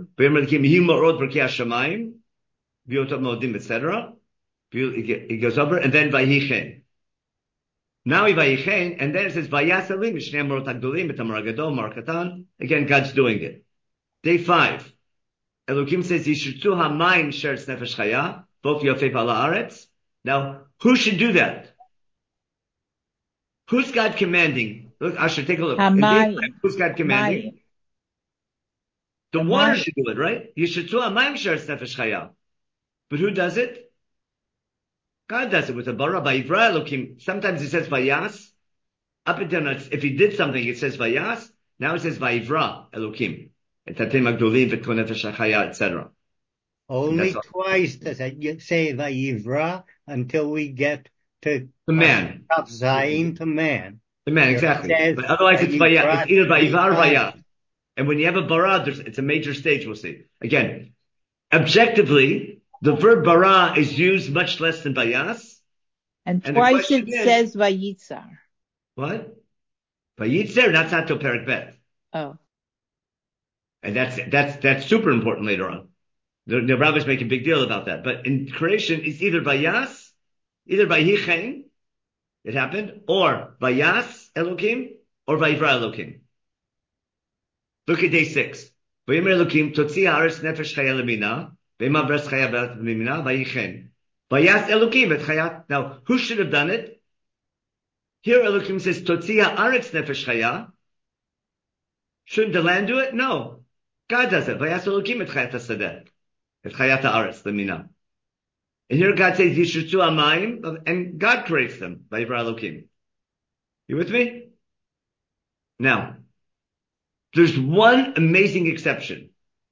Etc. It goes over, and then Vayichen. Now Vayichen, and then it says Vayasalim, Mishnei Morot Agdolim, Betamar Gadol, Markatan. Again, God's doing it. Day 5. Elohim says Yishutzu Hamayim Sheretz Nefesh Chaya, both Yofei Pala Aretz. Now, who should do that? Who's God commanding? Look, Asher, take a look. Who's God commanding? The water should do it, right? Yishutzu Hamayim Sheretz Nefesh Chaya. But who does it? God does it with a bara. Vayivra Elohim. Sometimes it says Vayas. Up and down, if he did something, it says Vayas. Now it says Vayivra Elohim. Etc. Only twice does it say Vayivra until we get to the man. Zayin to man. The man, exactly. But otherwise it's Vayas. It's either Vayivar or Vayas. And when you have a bara, it's a major stage, we'll see. Again, objectively, the verb bara is used much less than Vayas. And twice it says Vayitzar. What? Vayitzar, that's not till Perek Bet. Oh. And that's super important later on. The rabbis make a big deal about that. But in creation, it's either Vayas, either Vayichen, it happened, or Vayas Elohim, or Vayivra Elohim. Look at day 6. Vayomer Elohim, Totzi haaretz nefesh chaya lemina, ve'mavres chaya lemina, Vayichen. Vayas Elohim et chayat. Now, who should have done it? Here Elohim says, Totzi haaretz nefesh chaya. Shouldn't the land do it? No. God does it. Vayas Elohim et chayat hasadeh. Et chayat haaretz lemina. And here God says, Yishutzu hamayim, and God creates them. Vayivra Elohim. You with me? Now, there's one amazing exception.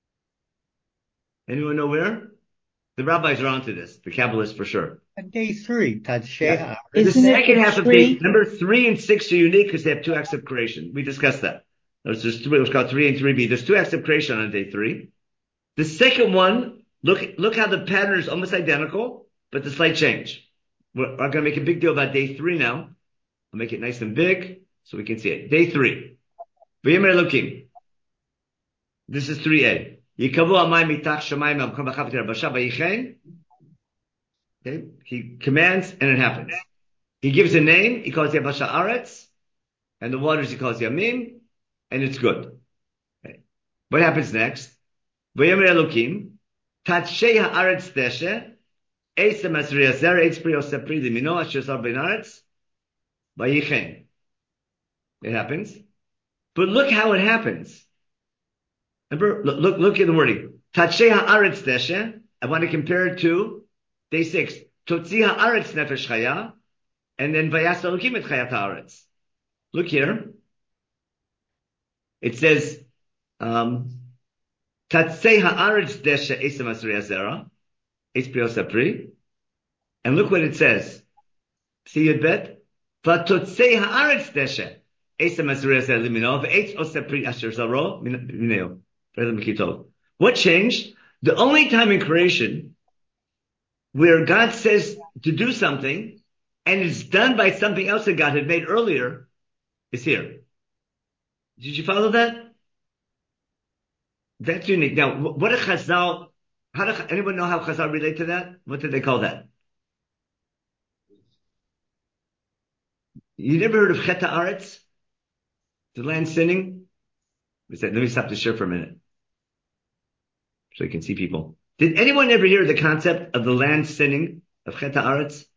Anyone know where? The rabbis are onto this. The Kabbalists for sure. Day 3, Tadsheha. The second half of day, number 3 and 6 are unique because they have 2 acts of creation. We discussed that. There's 3, it was called 3 and 3b. There's 2 acts of creation on day 3. The second one, look how the pattern is almost identical, but the slight change. We're going to make a big deal about day 3 now. I'll make it nice and big so we can see it. Day 3. V'yemer Elohim. This is 3a. Yikavu amayim mitach shamayim al-b'cham b'chav v'tirabasha v'yichen. Okay, he commands and it happens. He gives a name, he calls Yabasha Aretz, and the waters he calls Yamim, and it's good. Okay. What happens next? V'yemer Elohim, Tatshei ha'aretz deshe, Eisem asri azer, Eitz pri osepri limino, asher zar ben aretz, V'yichen. It happens. But look how it happens. Remember, look at the wording. Tatshei ha'aretz deshe, I want to compare it to day 6. Totzi ha'aretz nefesh chaya, and then vayas Elohim et chayat ha'aretz. Look here. It says, Tatzei ha'aretz deshe esem asri azera, es pri osapri. And look what it says. See it bet? Vatotzei ha'aretz deshe esem asri azera limino, ve'etz osapri asher zaro mineo. What changed? The only time in creation where God says to do something and it's done by something else that God had made earlier is here. Did you follow that? That's unique. Now, what a Chazal, anyone know how Chazal relate to that? What did they call that? You never heard of Chet Haaretz? The land sinning? Let me stop the share for a minute so you can see people. Did anyone ever hear the concept of the land sinning of Chet Haaretz?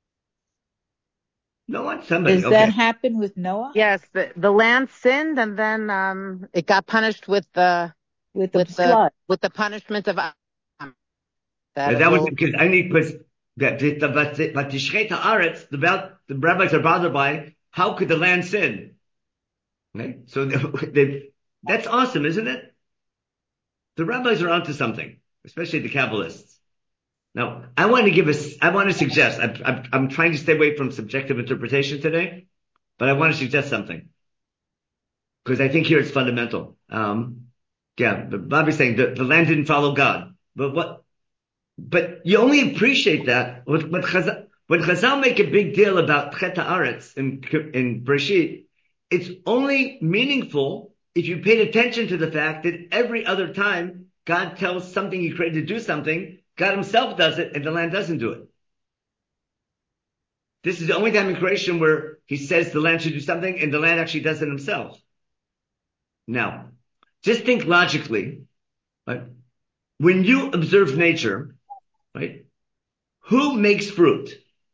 No one? Somebody. Does that happen with Noah? Yes, the land sinned and then it got punished with the flood. With the punishment of that was because the rabbis are bothered by how could the land sin? Okay? So that's awesome, isn't it? The rabbis are onto something, especially the Kabbalists. Now, I want to suggest, I'm trying to stay away from subjective interpretation today, but I want to suggest something. Because I think here it's fundamental. Bobby's saying the land didn't follow God. But you only appreciate that when Chazal make a big deal about Chet Haaretz in Breshit, it's only meaningful if you paid attention to the fact that every other time God tells something He created to do something, God Himself does it and the land doesn't do it. This is the only time in creation where He says the land should do something and the land actually does it Himself. Now, just think logically, right? When you observe nature, right? Who makes fruit?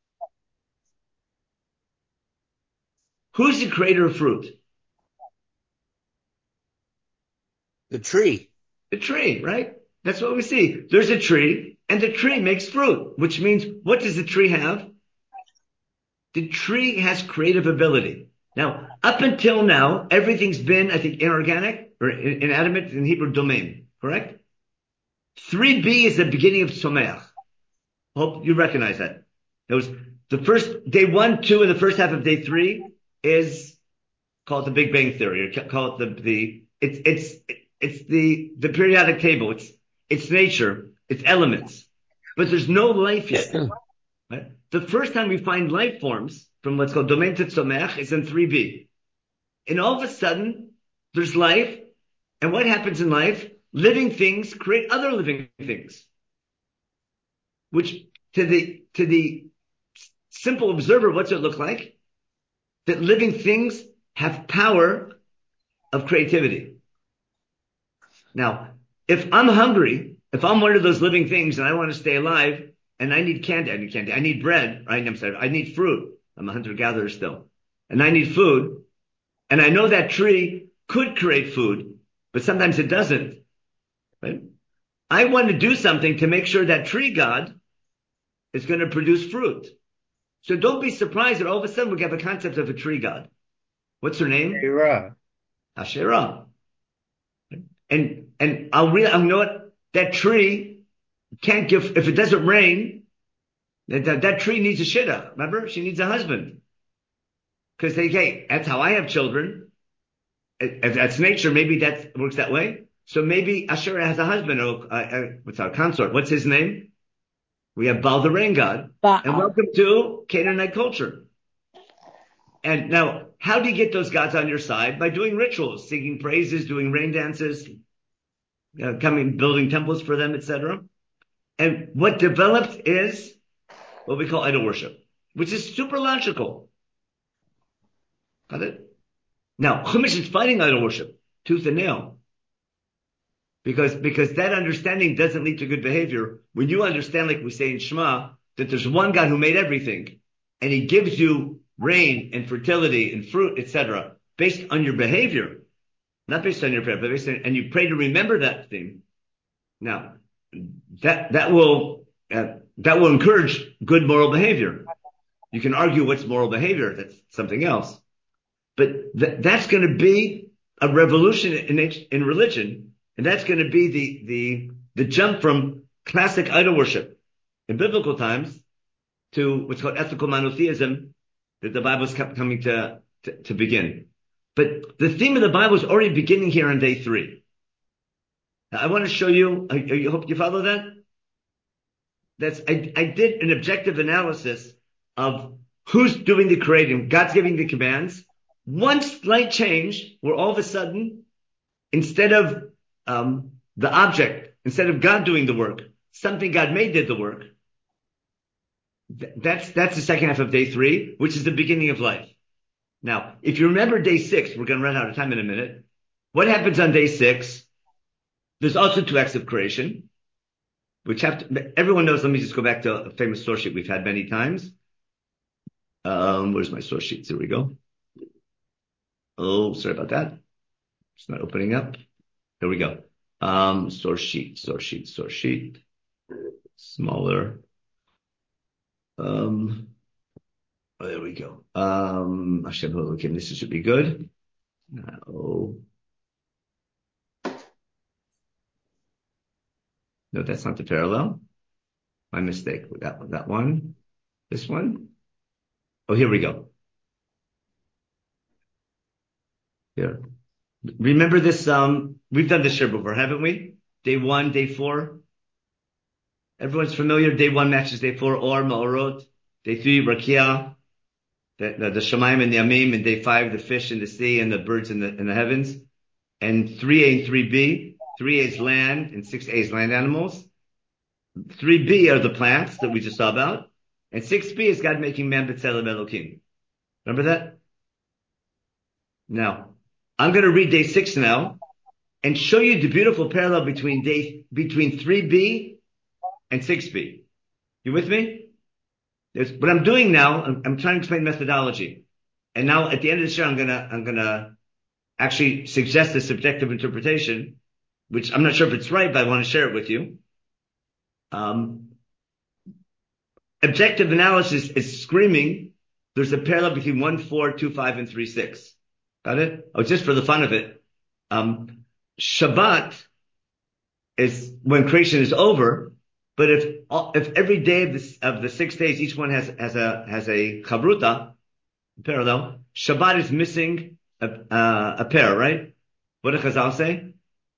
Who's the creator of fruit? The tree. The tree, right? That's what we see. There's a tree, and the tree makes fruit, which means what does the tree have? The tree has creative ability. Now, up until now, everything's been, I think, inorganic or inanimate in Hebrew domain, correct? 3b is the beginning of Tzomeach. Hope you recognize that. It was the first day 1, 2, and the first half of day 3 is called the Big Bang Theory, or call it it's the periodic table. It's nature. It's elements. But there's no life yet. Right? The first time we find life forms from what's called Domain to Tzomeach is in 3b. And all of a sudden, there's life. And what happens in life? Living things create other living things. Which to the simple observer, what's it look like? That living things have power of creativity. Now, if I'm hungry, if I'm one of those living things and I want to stay alive and I need candy, I need bread, right? I'm sorry, I need fruit. I'm a hunter-gatherer still. And I need food. And I know that tree could create food, but sometimes it doesn't. Right? I want to do something to make sure that tree God is going to produce fruit. So don't be surprised that all of a sudden we have a concept of a tree God. What's her name? Asherah. And I'll know what that tree can't give, if it doesn't rain, that tree needs a shidduch. Remember? She needs a husband. Because that's how I have children. If that's nature, maybe that works that way. So maybe Asherah has a husband, what's our consort? What's his name? We have Baal, the rain god. And welcome to Canaanite culture. And now, how do you get those gods on your side? By doing rituals, singing praises, doing rain dances, building temples for them, etc. And what developed is what we call idol worship, which is super logical. Got it? Now, Chumash is fighting idol worship, tooth and nail. Because that understanding doesn't lead to good behavior. When you understand, like we say in Shema, that there's one God who made everything, and He gives you rain and fertility and fruit, etc., based on your behavior, not based on your prayer, but based on, and you pray to remember that thing. Now, that will encourage good moral behavior. You can argue what's moral behavior. That's something else. But that's going to be a revolution in religion. And that's going to be the jump from classic idol worship in biblical times to what's called ethical monotheism that the Bible is coming to begin. But the theme of the Bible is already beginning here on day 3. Now, I want to show you, I hope you follow that. I did an objective analysis of who's doing the creating. God's giving the commands. One slight change where all of a sudden, instead of the object, instead of God doing the work, something God made did the work. That's the second half of day 3, which is the beginning of life. Now, if you remember day 6, we're going to run out of time in a minute. What happens on day 6? There's also 2 acts of creation, which everyone knows. Let me just go back to a famous source sheet we've had many times. Where's my source sheet? Here we go. Oh, sorry about that. It's not opening up. There we go. Source sheet. Smaller. Oh, there we go. This should be good. No, that's not the parallel. My mistake with that one. This one. Oh, here we go. Here. Remember this, we've done this here before, haven't we? Day 1, day 4. Everyone's familiar. Day 1 matches day 4, Or, Ma'orot. Day 3, Rakia. The Shemaim and the Yamim. And day 5, the fish in the sea and the birds in the heavens. And 3A and 3B. 3A is land and 6A is land animals. 3B are the plants that we just saw about. And 6B is God making man b'tzelem Elokim. Remember that? Now, I'm going to read day 6 now and show you the beautiful parallel between 3B and 6B. You with me? What I'm doing now, I'm trying to explain methodology. And now at the end of the show, I'm gonna actually suggest a subjective interpretation, which I'm not sure if it's right, but I want to share it with you. Objective analysis is screaming there's a parallel between 1, 4, 2, 5, and 3, 6. Got it? Oh, just for the fun of it. Shabbat is when creation is over, but if every day of the 6 days, each one has a chavruta, parallel, Shabbat is missing a pair, right? What did Chazal say?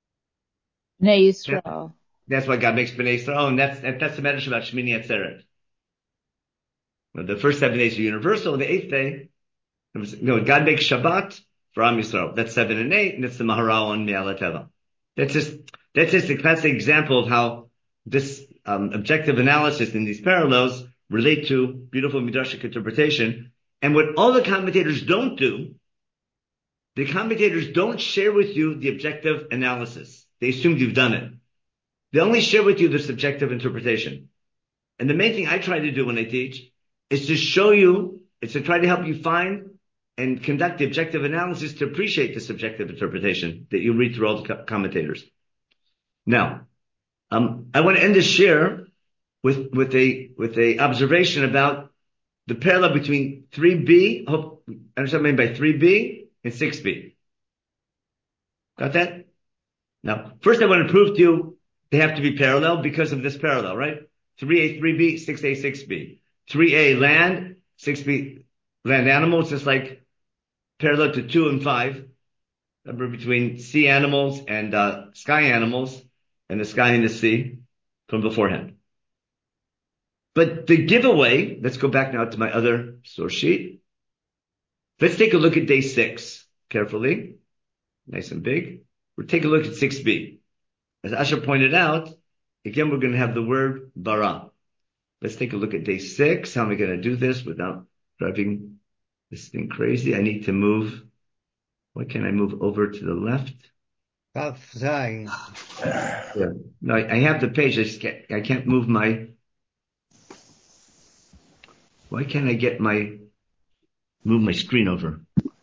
Bnei Yisrael. That's why God makes Bnei Yisrael, and that's the Medrash about Shmini Atzeret. The first 7 days are universal, and the 8th day, God makes Shabbat for Am Yisrael. That's 7 and 8, and that's the Maharal on Me'alat Teva. That's just a classic example of how this objective analysis and these parallels relate to beautiful midrashic interpretation. And what all the commentators don't do, the commentators don't share with you the objective analysis. They assume you've done it. They only share with you the subjective interpretation. And the main thing I try to do when I teach is to show you, is to try to help you find and conduct the objective analysis to appreciate the subjective interpretation that you read through all the commentators. Now, I want to end this share with a observation about the parallel between 3B, I hope you understand what I mean by 3B and 6B. Got that? Now, first I want to prove to you they have to be parallel because of this parallel, right? 3A, 3B, 6A, 6B. 3A, land, 6B, land animals, just like parallel to 2 and 5. Remember, between sea animals and sky animals, and the sky and the sea from beforehand. But the giveaway, let's go back now to my other source sheet. Let's take a look at day 6 carefully. Nice and big. We'll take a look at 6B. As Asher pointed out, again, we're going to have the word bara. Let's take a look at day 6. How am I going to do this without driving this thing crazy? I need to move. Why can't I move over to the left? Yeah. No, I have the page. I can't move my. Why can't I move my screen over?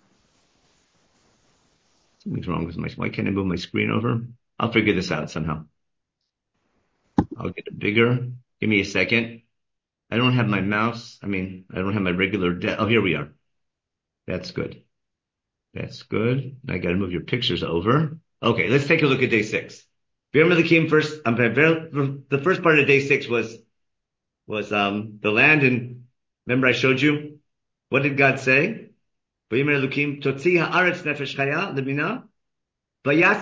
Something's wrong with why can't I move my screen over? I'll figure this out somehow. I'll get it bigger. Give me a second. I don't have my mouse. I don't have my regular oh, here we are. That's good. That's good. I got to move your pictures over. Okay, let's take a look at day 6. First, the first part of day 6 was the land, and remember I showed you what did God say? Then say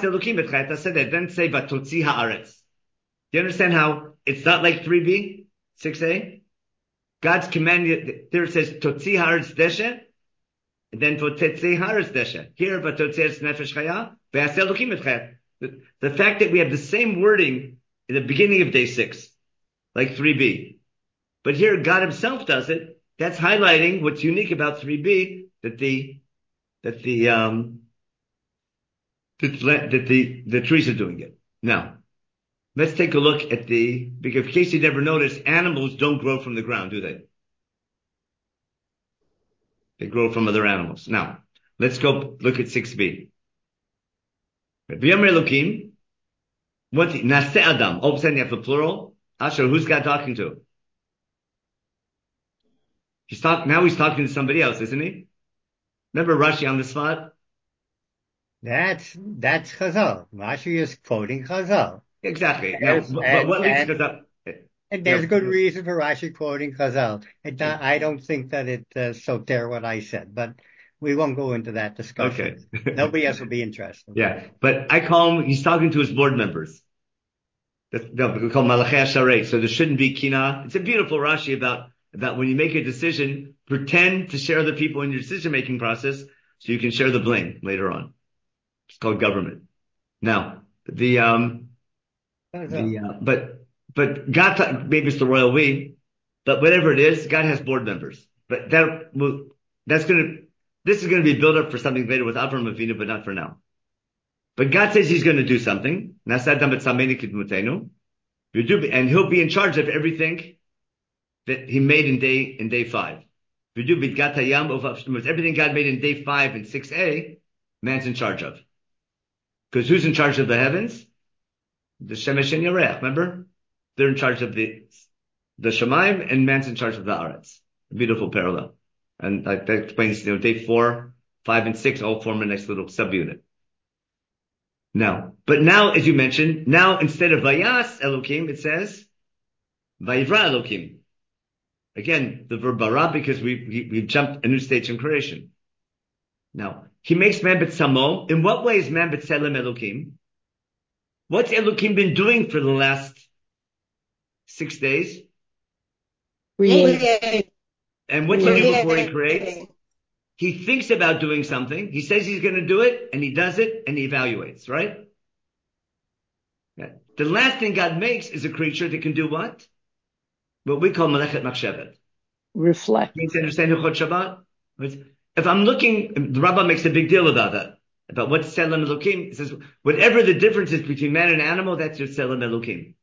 Vatotzi haaretz. Do you understand how it's not like 3B? 6a. God's command, there it says, Totzi haaretz deshe, and then Votetzi haaretz deshe. Here, Vototzi nefesh chaya, ve'aseh Elokim etchem. The fact that we have the same wording in the beginning of day 6, like 3b. But here, God himself does it. That's highlighting what's unique about 3b, that the trees are doing it. Now, let's take a look at because in case you never noticed, animals don't grow from the ground, do they? They grow from other animals. Now, let's go look at 6b. V'yomer Elokim, Naseh Adam. All of a sudden you have the plural. Asher, who's God talking to? Now he's talking to somebody else, isn't he? Remember Rashi on the spot? That's Chazal. Rashi is quoting Chazal. Exactly. Now, what leads to that? And there's good reason for Rashi quoting Chazal. I don't think that it's soter what I said, but we won't go into that discussion. Okay. Nobody else will be interested. Yeah, but I call him, he's talking to his board members. We call Malachei Asharei. So there shouldn't be kina. It's a beautiful Rashi about when you make a decision, pretend to share the people in your decision-making process so you can share the blame later on. It's called government. Now, but God, maybe it's the royal we, but whatever it is, God has board members. But this is going to be built up for something later with Avraham Avinu, but not for now. But God says he's going to do something. And he'll be in charge of everything that he made in day 5. Everything God made in day 5 and 6a, man's in charge of. Because who's in charge of the heavens? The Shemesh and Yarech, remember? They're in charge of the Shemaim, and man's in charge of the Aretz. A beautiful parallel. And that explains, day 4, 5, and 6 all form a nice little subunit. But now, as you mentioned, now instead of Vayas Elokim, it says Vayivra Elokim. Again, the verb bara, because we jumped a new stage in creation. Now, he makes man b'tzamo. In what way is man b'tzelem Elokim? What's Elokim been doing for the last 6 days? Create. And what's he do before he creates? He thinks about doing something. He says he's going to do it, and he does it, and he evaluates, right? Yeah. The last thing God makes is a creature that can do what? What we call Melechet Machshevet. Reflect. You understand Hilchot Shabbat? If I'm looking, the Rabbah makes a big deal about that. About what's Tzelem Elokim. It says, whatever the difference is between man and animal, that's your Tzelem Elokim.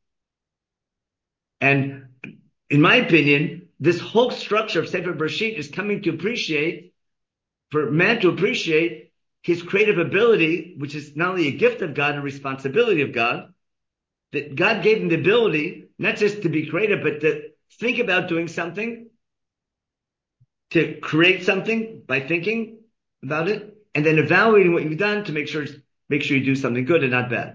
And in my opinion, this whole structure of Sefer Bereshit is coming to appreciate, for man to appreciate his creative ability, which is not only a gift of God and a responsibility of God, that God gave him the ability, not just to be creative, but to think about doing something, to create something by thinking about it, and then evaluating what you've done to make sure you do something good and not bad.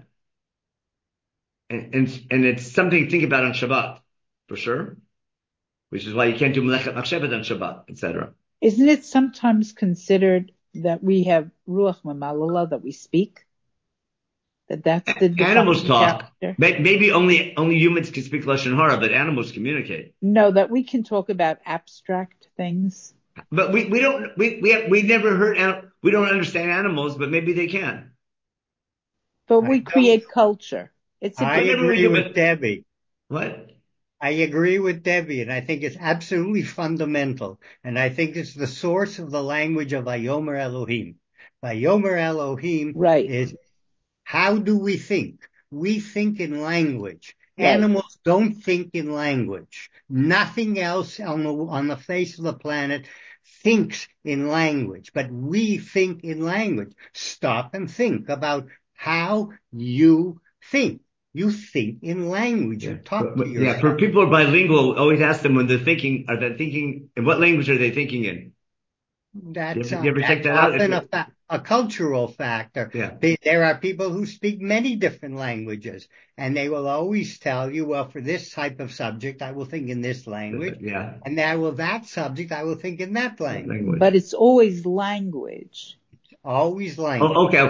And it's something to think about on Shabbat, for sure, which is why you can't do Melechet Machshevet on Shabbat, etc. Isn't it sometimes considered that we have Ruach Mamalala, that we speak? That's the animals talk. Character? Maybe only humans can speak Lashon Hara, but animals communicate. No, that we can talk about abstract things. But we never heard, we don't understand animals, but maybe they can. But we create culture. I agree with Debbie. What? I agree with Debbie, and I think it's absolutely fundamental. And I think it's the source of the language of Vayomer Elohim. Vayomer Elohim is, how do we think? We think in language. Right. Animals don't think in language. Nothing else on the face of the planet thinks in language, but we think in language. Stop and think about how you think. You think in language. You talk to yourself. Yeah, for people who are bilingual, always ask them when they're thinking, in what language are they thinking in? That's you ever check that often a cultural factor. Yeah. There are people who speak many different languages, and they will always tell you, well, for this type of subject, I will think in this language. Yeah. And that subject, I will think in that language. But it's always language. Always language. Oh, okay.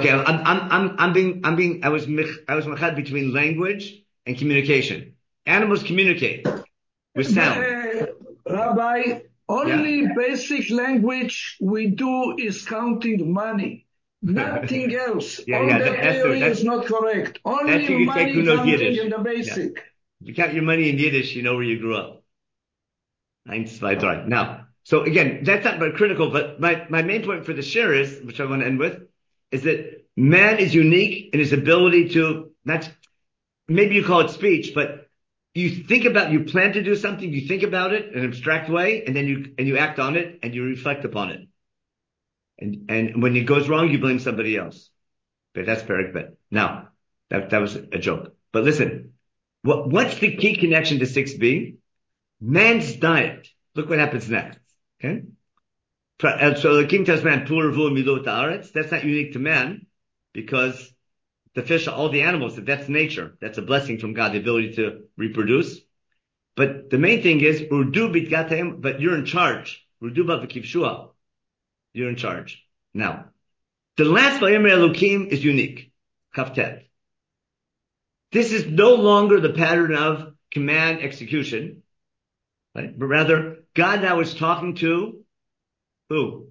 I was mechad between language and communication. Animals communicate. with sound. Rabbi, only basic language we do is counting money. Nothing else. All the theory is not correct. Only money counting in the basic. If you count your money in Yiddish, you know where you grew up. 1, 2, 3. Now, so again, that's not very critical, but my main point for the share is, which I want to end with, is that man is unique in his ability to, maybe you call it speech, but you plan to do something, you think about it in an abstract way, and then you act on it, and you reflect upon it. And when it goes wrong, you blame somebody else. But that's Perek Bet. Now, that was a joke. But listen, what's the key connection to 6b? Man's diet. Look what happens next. Okay? So the king tells man, that's not unique to man, because the fish, all the animals, that's nature. That's a blessing from God, the ability to reproduce. But the main thing is, but you're in charge. You're in charge. Now, the last Vayomer Elokim is unique. Kaftet. This is no longer the pattern of command execution, right? But rather, God now is talking to who?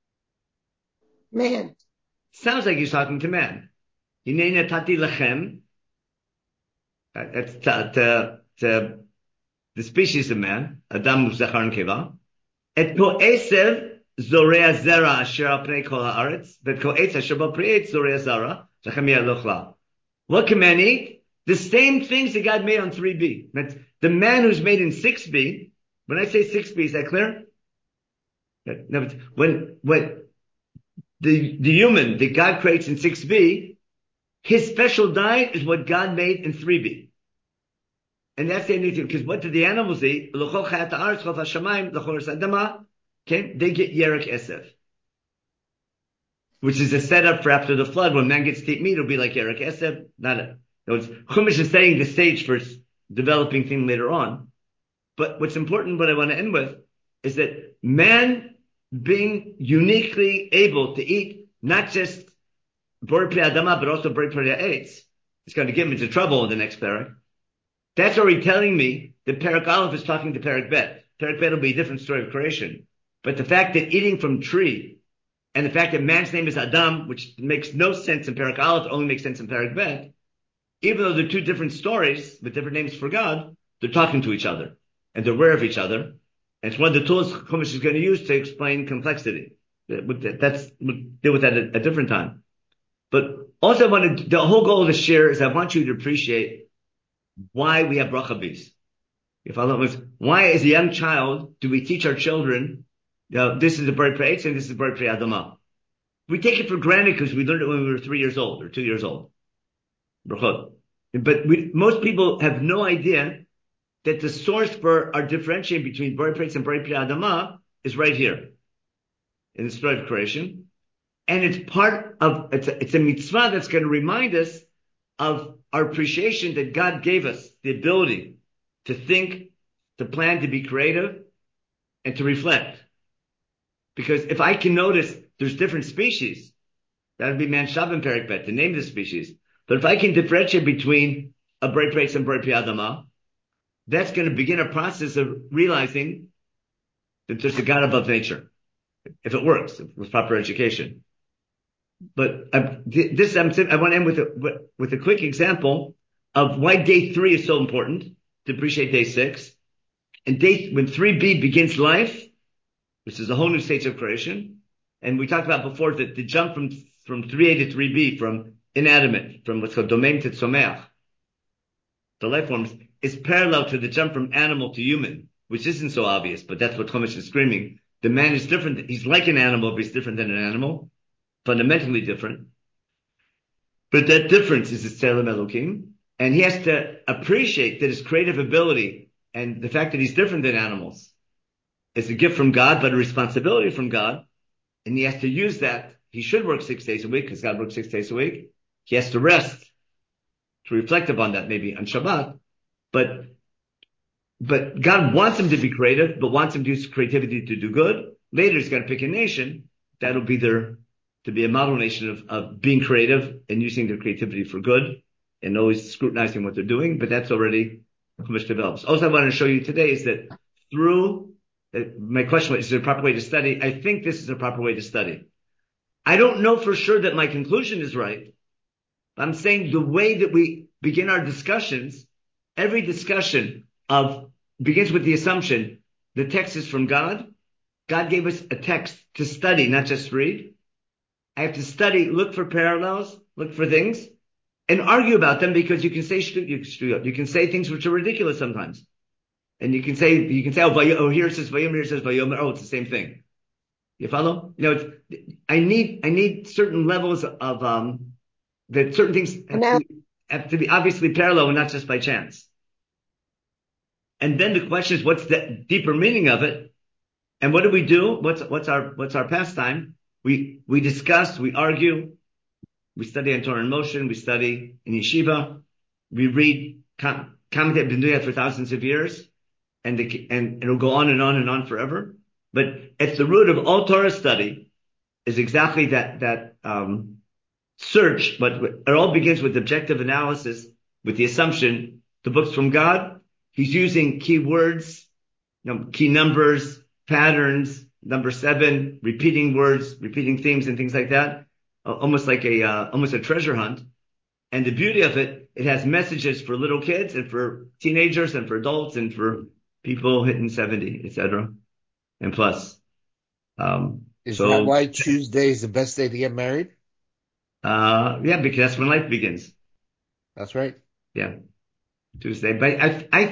Man. Sounds like he's talking to man. Hinei natati lechem. That's the species of man. Adam zachar and keva. Et po'esev zorea zera asher al pnei kol haaretz. Bet ko'etz asher bal pri'etz zorea zera. Lechem ya'lochla. What can man eat? The same things that God made on 3b. That's the man who's made in 6b. When I say 6b, is that clear? No, when the human that God creates in 6b, his special diet is what God made in 3b. And that's the only thing, because what did the animals eat? Okay, they get yerek esef, which is a setup for after the flood. When man gets to eat meat, it'll be like yerek esef. Chumash is setting the stage for developing thing later on. But what's important, what I want to end with, is that man being uniquely able to eat not just Borei Pri Adama, but also Borei Pri Ha'etz, it's going to get him into trouble in the next parak. That's already telling me that Perek Aleph is talking to Perek Bet. Perek Bet will be a different story of creation. But the fact that eating from tree, and the fact that man's name is Adam, which makes no sense in Perek Aleph, only makes sense in Perek Bet, even though they're two different stories with different names for God, they're talking to each other. And they're aware of each other. And it's one of the tools Chumash is going to use to explain complexity. We'll deal with that at a different time. But also the whole goal of the share is I want you to appreciate why we have bracha bees. Why as a young child do we teach our children, this is the Borei Pri Ha'etz and this is the Borei Pri Adama. We take it for granted because we learned it when we were 3 years old or 2 years old. Brachot. But most people have no idea that the source for our differentiating between Borei Pri Ha'etz and Borei Pri Adama is right here in the story of creation. And it's it's a mitzvah that's going to remind us of our appreciation that God gave us the ability to think, to plan, to be creative, and to reflect. Because if I can notice there's different species, that would be Man Shav and Perek Bet, to name the species. But if I can differentiate between a Borei Pri Ha'etz and Borei Pri Adama, that's going to begin a process of realizing that there's a God above nature. If it works, with proper education. But I want to end with a quick example of why day 3 is so important to appreciate day 6. And when 3b begins life, which is a whole new stage of creation, and we talked about before that the jump from 3a to 3b, from inanimate, from what's called domain to tzomeach, the life forms, is parallel to the jump from animal to human, which isn't so obvious, but that's what Chumash is screaming. The man is different. He's like an animal, but he's different than an animal. Fundamentally different. But that difference is his Tzelem Elokim. And he has to appreciate that his creative ability and the fact that he's different than animals is a gift from God, but a responsibility from God. And he has to use that. He should work 6 days a week because God works 6 days a week. He has to rest to reflect upon that maybe on Shabbat. But God wants him to be creative, but wants him to use creativity to do good. Later he's going to pick a nation. That'll be to be a model nation of being creative and using their creativity for good and always scrutinizing what they're doing. But that's already Chumash develops. Also, I want to show you today is that through, my question was, is there a proper way to study? I think this is a proper way to study. I don't know for sure that my conclusion is right. I'm saying the way that we begin our discussions, every discussion begins with the assumption the text is from God. God gave us a text to study, not just read. I have to study, look for parallels, look for things, and argue about them because you can say things which are ridiculous sometimes. And you can say, here it says Vayomer, here it says Vayomer. Oh, it's the same thing. You follow? I need certain levels of, that certain things have to be obviously parallel and not just by chance. And then the question is, what's the deeper meaning of it? And what do we do? What's our pastime? We discuss, we argue, we study on Torah in Motion, we study in Yeshiva, we read commentary. I've been doing that for thousands of years, and it'll go on and on and on forever. But at the root of all Torah study is exactly that search, but it all begins with objective analysis, with the assumption the book's from God. He's using key words, key numbers, patterns, number 7, repeating words, repeating themes and things like that. Almost like almost a treasure hunt. And the beauty of it has messages for little kids and for teenagers and for adults and for people hitting 70, etc. and plus. Is that why Tuesday is the best day to get married? Yeah, because that's when life begins. That's right. Yeah. Tuesday. But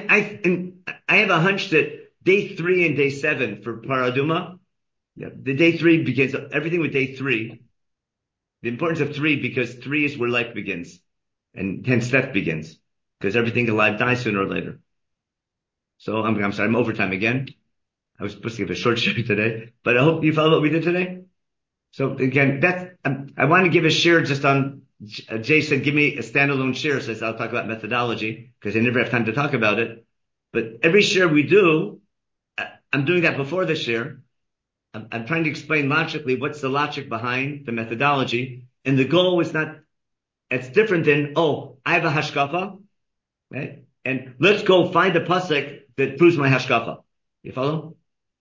I have a hunch that day 3 and day 7 for Paraduma, the day 3 begins, everything with day 3. The importance of 3, because 3 is where life begins. And hence death begins. Because everything alive dies sooner or later. So I'm sorry, I'm overtime again. I was supposed to give a short show today, but I hope you follow what we did today. So again, I want to give a share just on, Jay said, give me a standalone share. Says I'll talk about methodology because I never have time to talk about it. But every share we do, I'm doing that before the share. I'm trying to explain logically what's the logic behind the methodology. And the goal is it's different than, I have a hashkafa, right? And let's go find a pasuk that proves my hashkafa. You follow?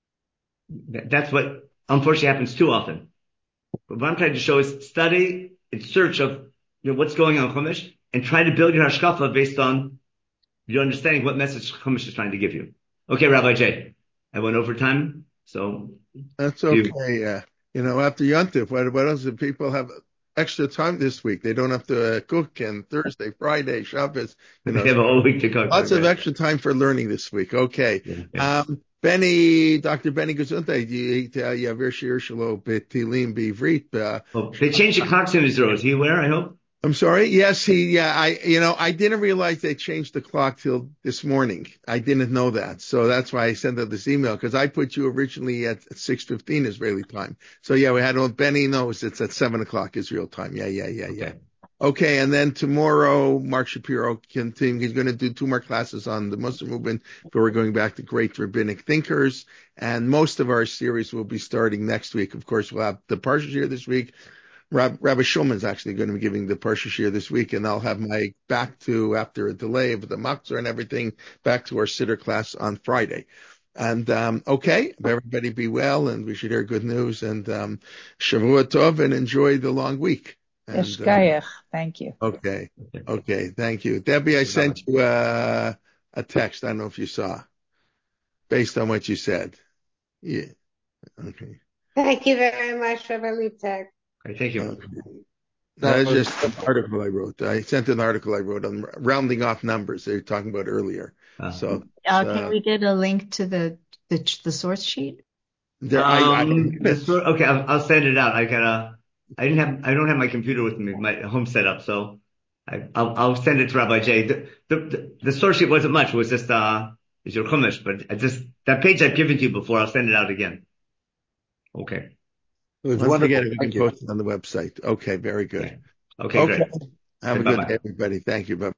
That's what unfortunately happens too often. But what I'm trying to show is study in search of what's going on in Chumash and try to build your hashkafa based on your understanding what message Chumash is trying to give you. Okay, Rabbi Jay, I went over time, so that's okay. After Yontif, what else do people have extra time this week? They don't have to cook, and Thursday, Friday, Shabbos. They have a whole week to cook. Lots of extra time for learning this week. Okay. Yeah. Dr. Benny Gesundheit, Yavir Shir Shelo B'Tilim B'Ivrit. They changed the clocks in Israel. Is he aware, I hope? I'm sorry. Yes, I didn't realize they changed the clock till this morning. I didn't know that. So that's why I sent out this email, because I put you originally at 6:15 Israeli time. So yeah, we had Benny knows it's at 7:00 Israel time. Yeah. Okay. And then tomorrow, Mark Shapiro continues. He's going to do 2 more classes on the Muslim movement, but we're going back to great rabbinic thinkers. And most of our series will be starting next week. Of course, we'll have the Parsha here this week. Rabbi Shulman's actually going to be giving the Parsha Shir this week, and I'll have my after a delay of the Machzor and everything, back to our Siddur class on Friday. And, okay, everybody be well, and we should hear good news, and, Shavua Tov, and enjoy the long week. Eshkayach, thank you. Okay, thank you. Debbie, I sent you a text. I don't know if you saw, based on what you said. Yeah, okay. Thank you very much, Rabbi Liebtag. Thank you. That's just an article I wrote. I sent an article I wrote on rounding off numbers they were talking about earlier. Can we get a link to the source sheet? Okay, I'll send it out. I don't have my computer with me, my home setup, so I'll send it to Rabbi Jay. The source sheet wasn't much. It was just is your Chumash, but that page I've given to you before. I'll send it out again. Okay. Once again, we can post it on the website. Okay, very good. Okay, great. Have a good day, everybody. Thank you. Bye.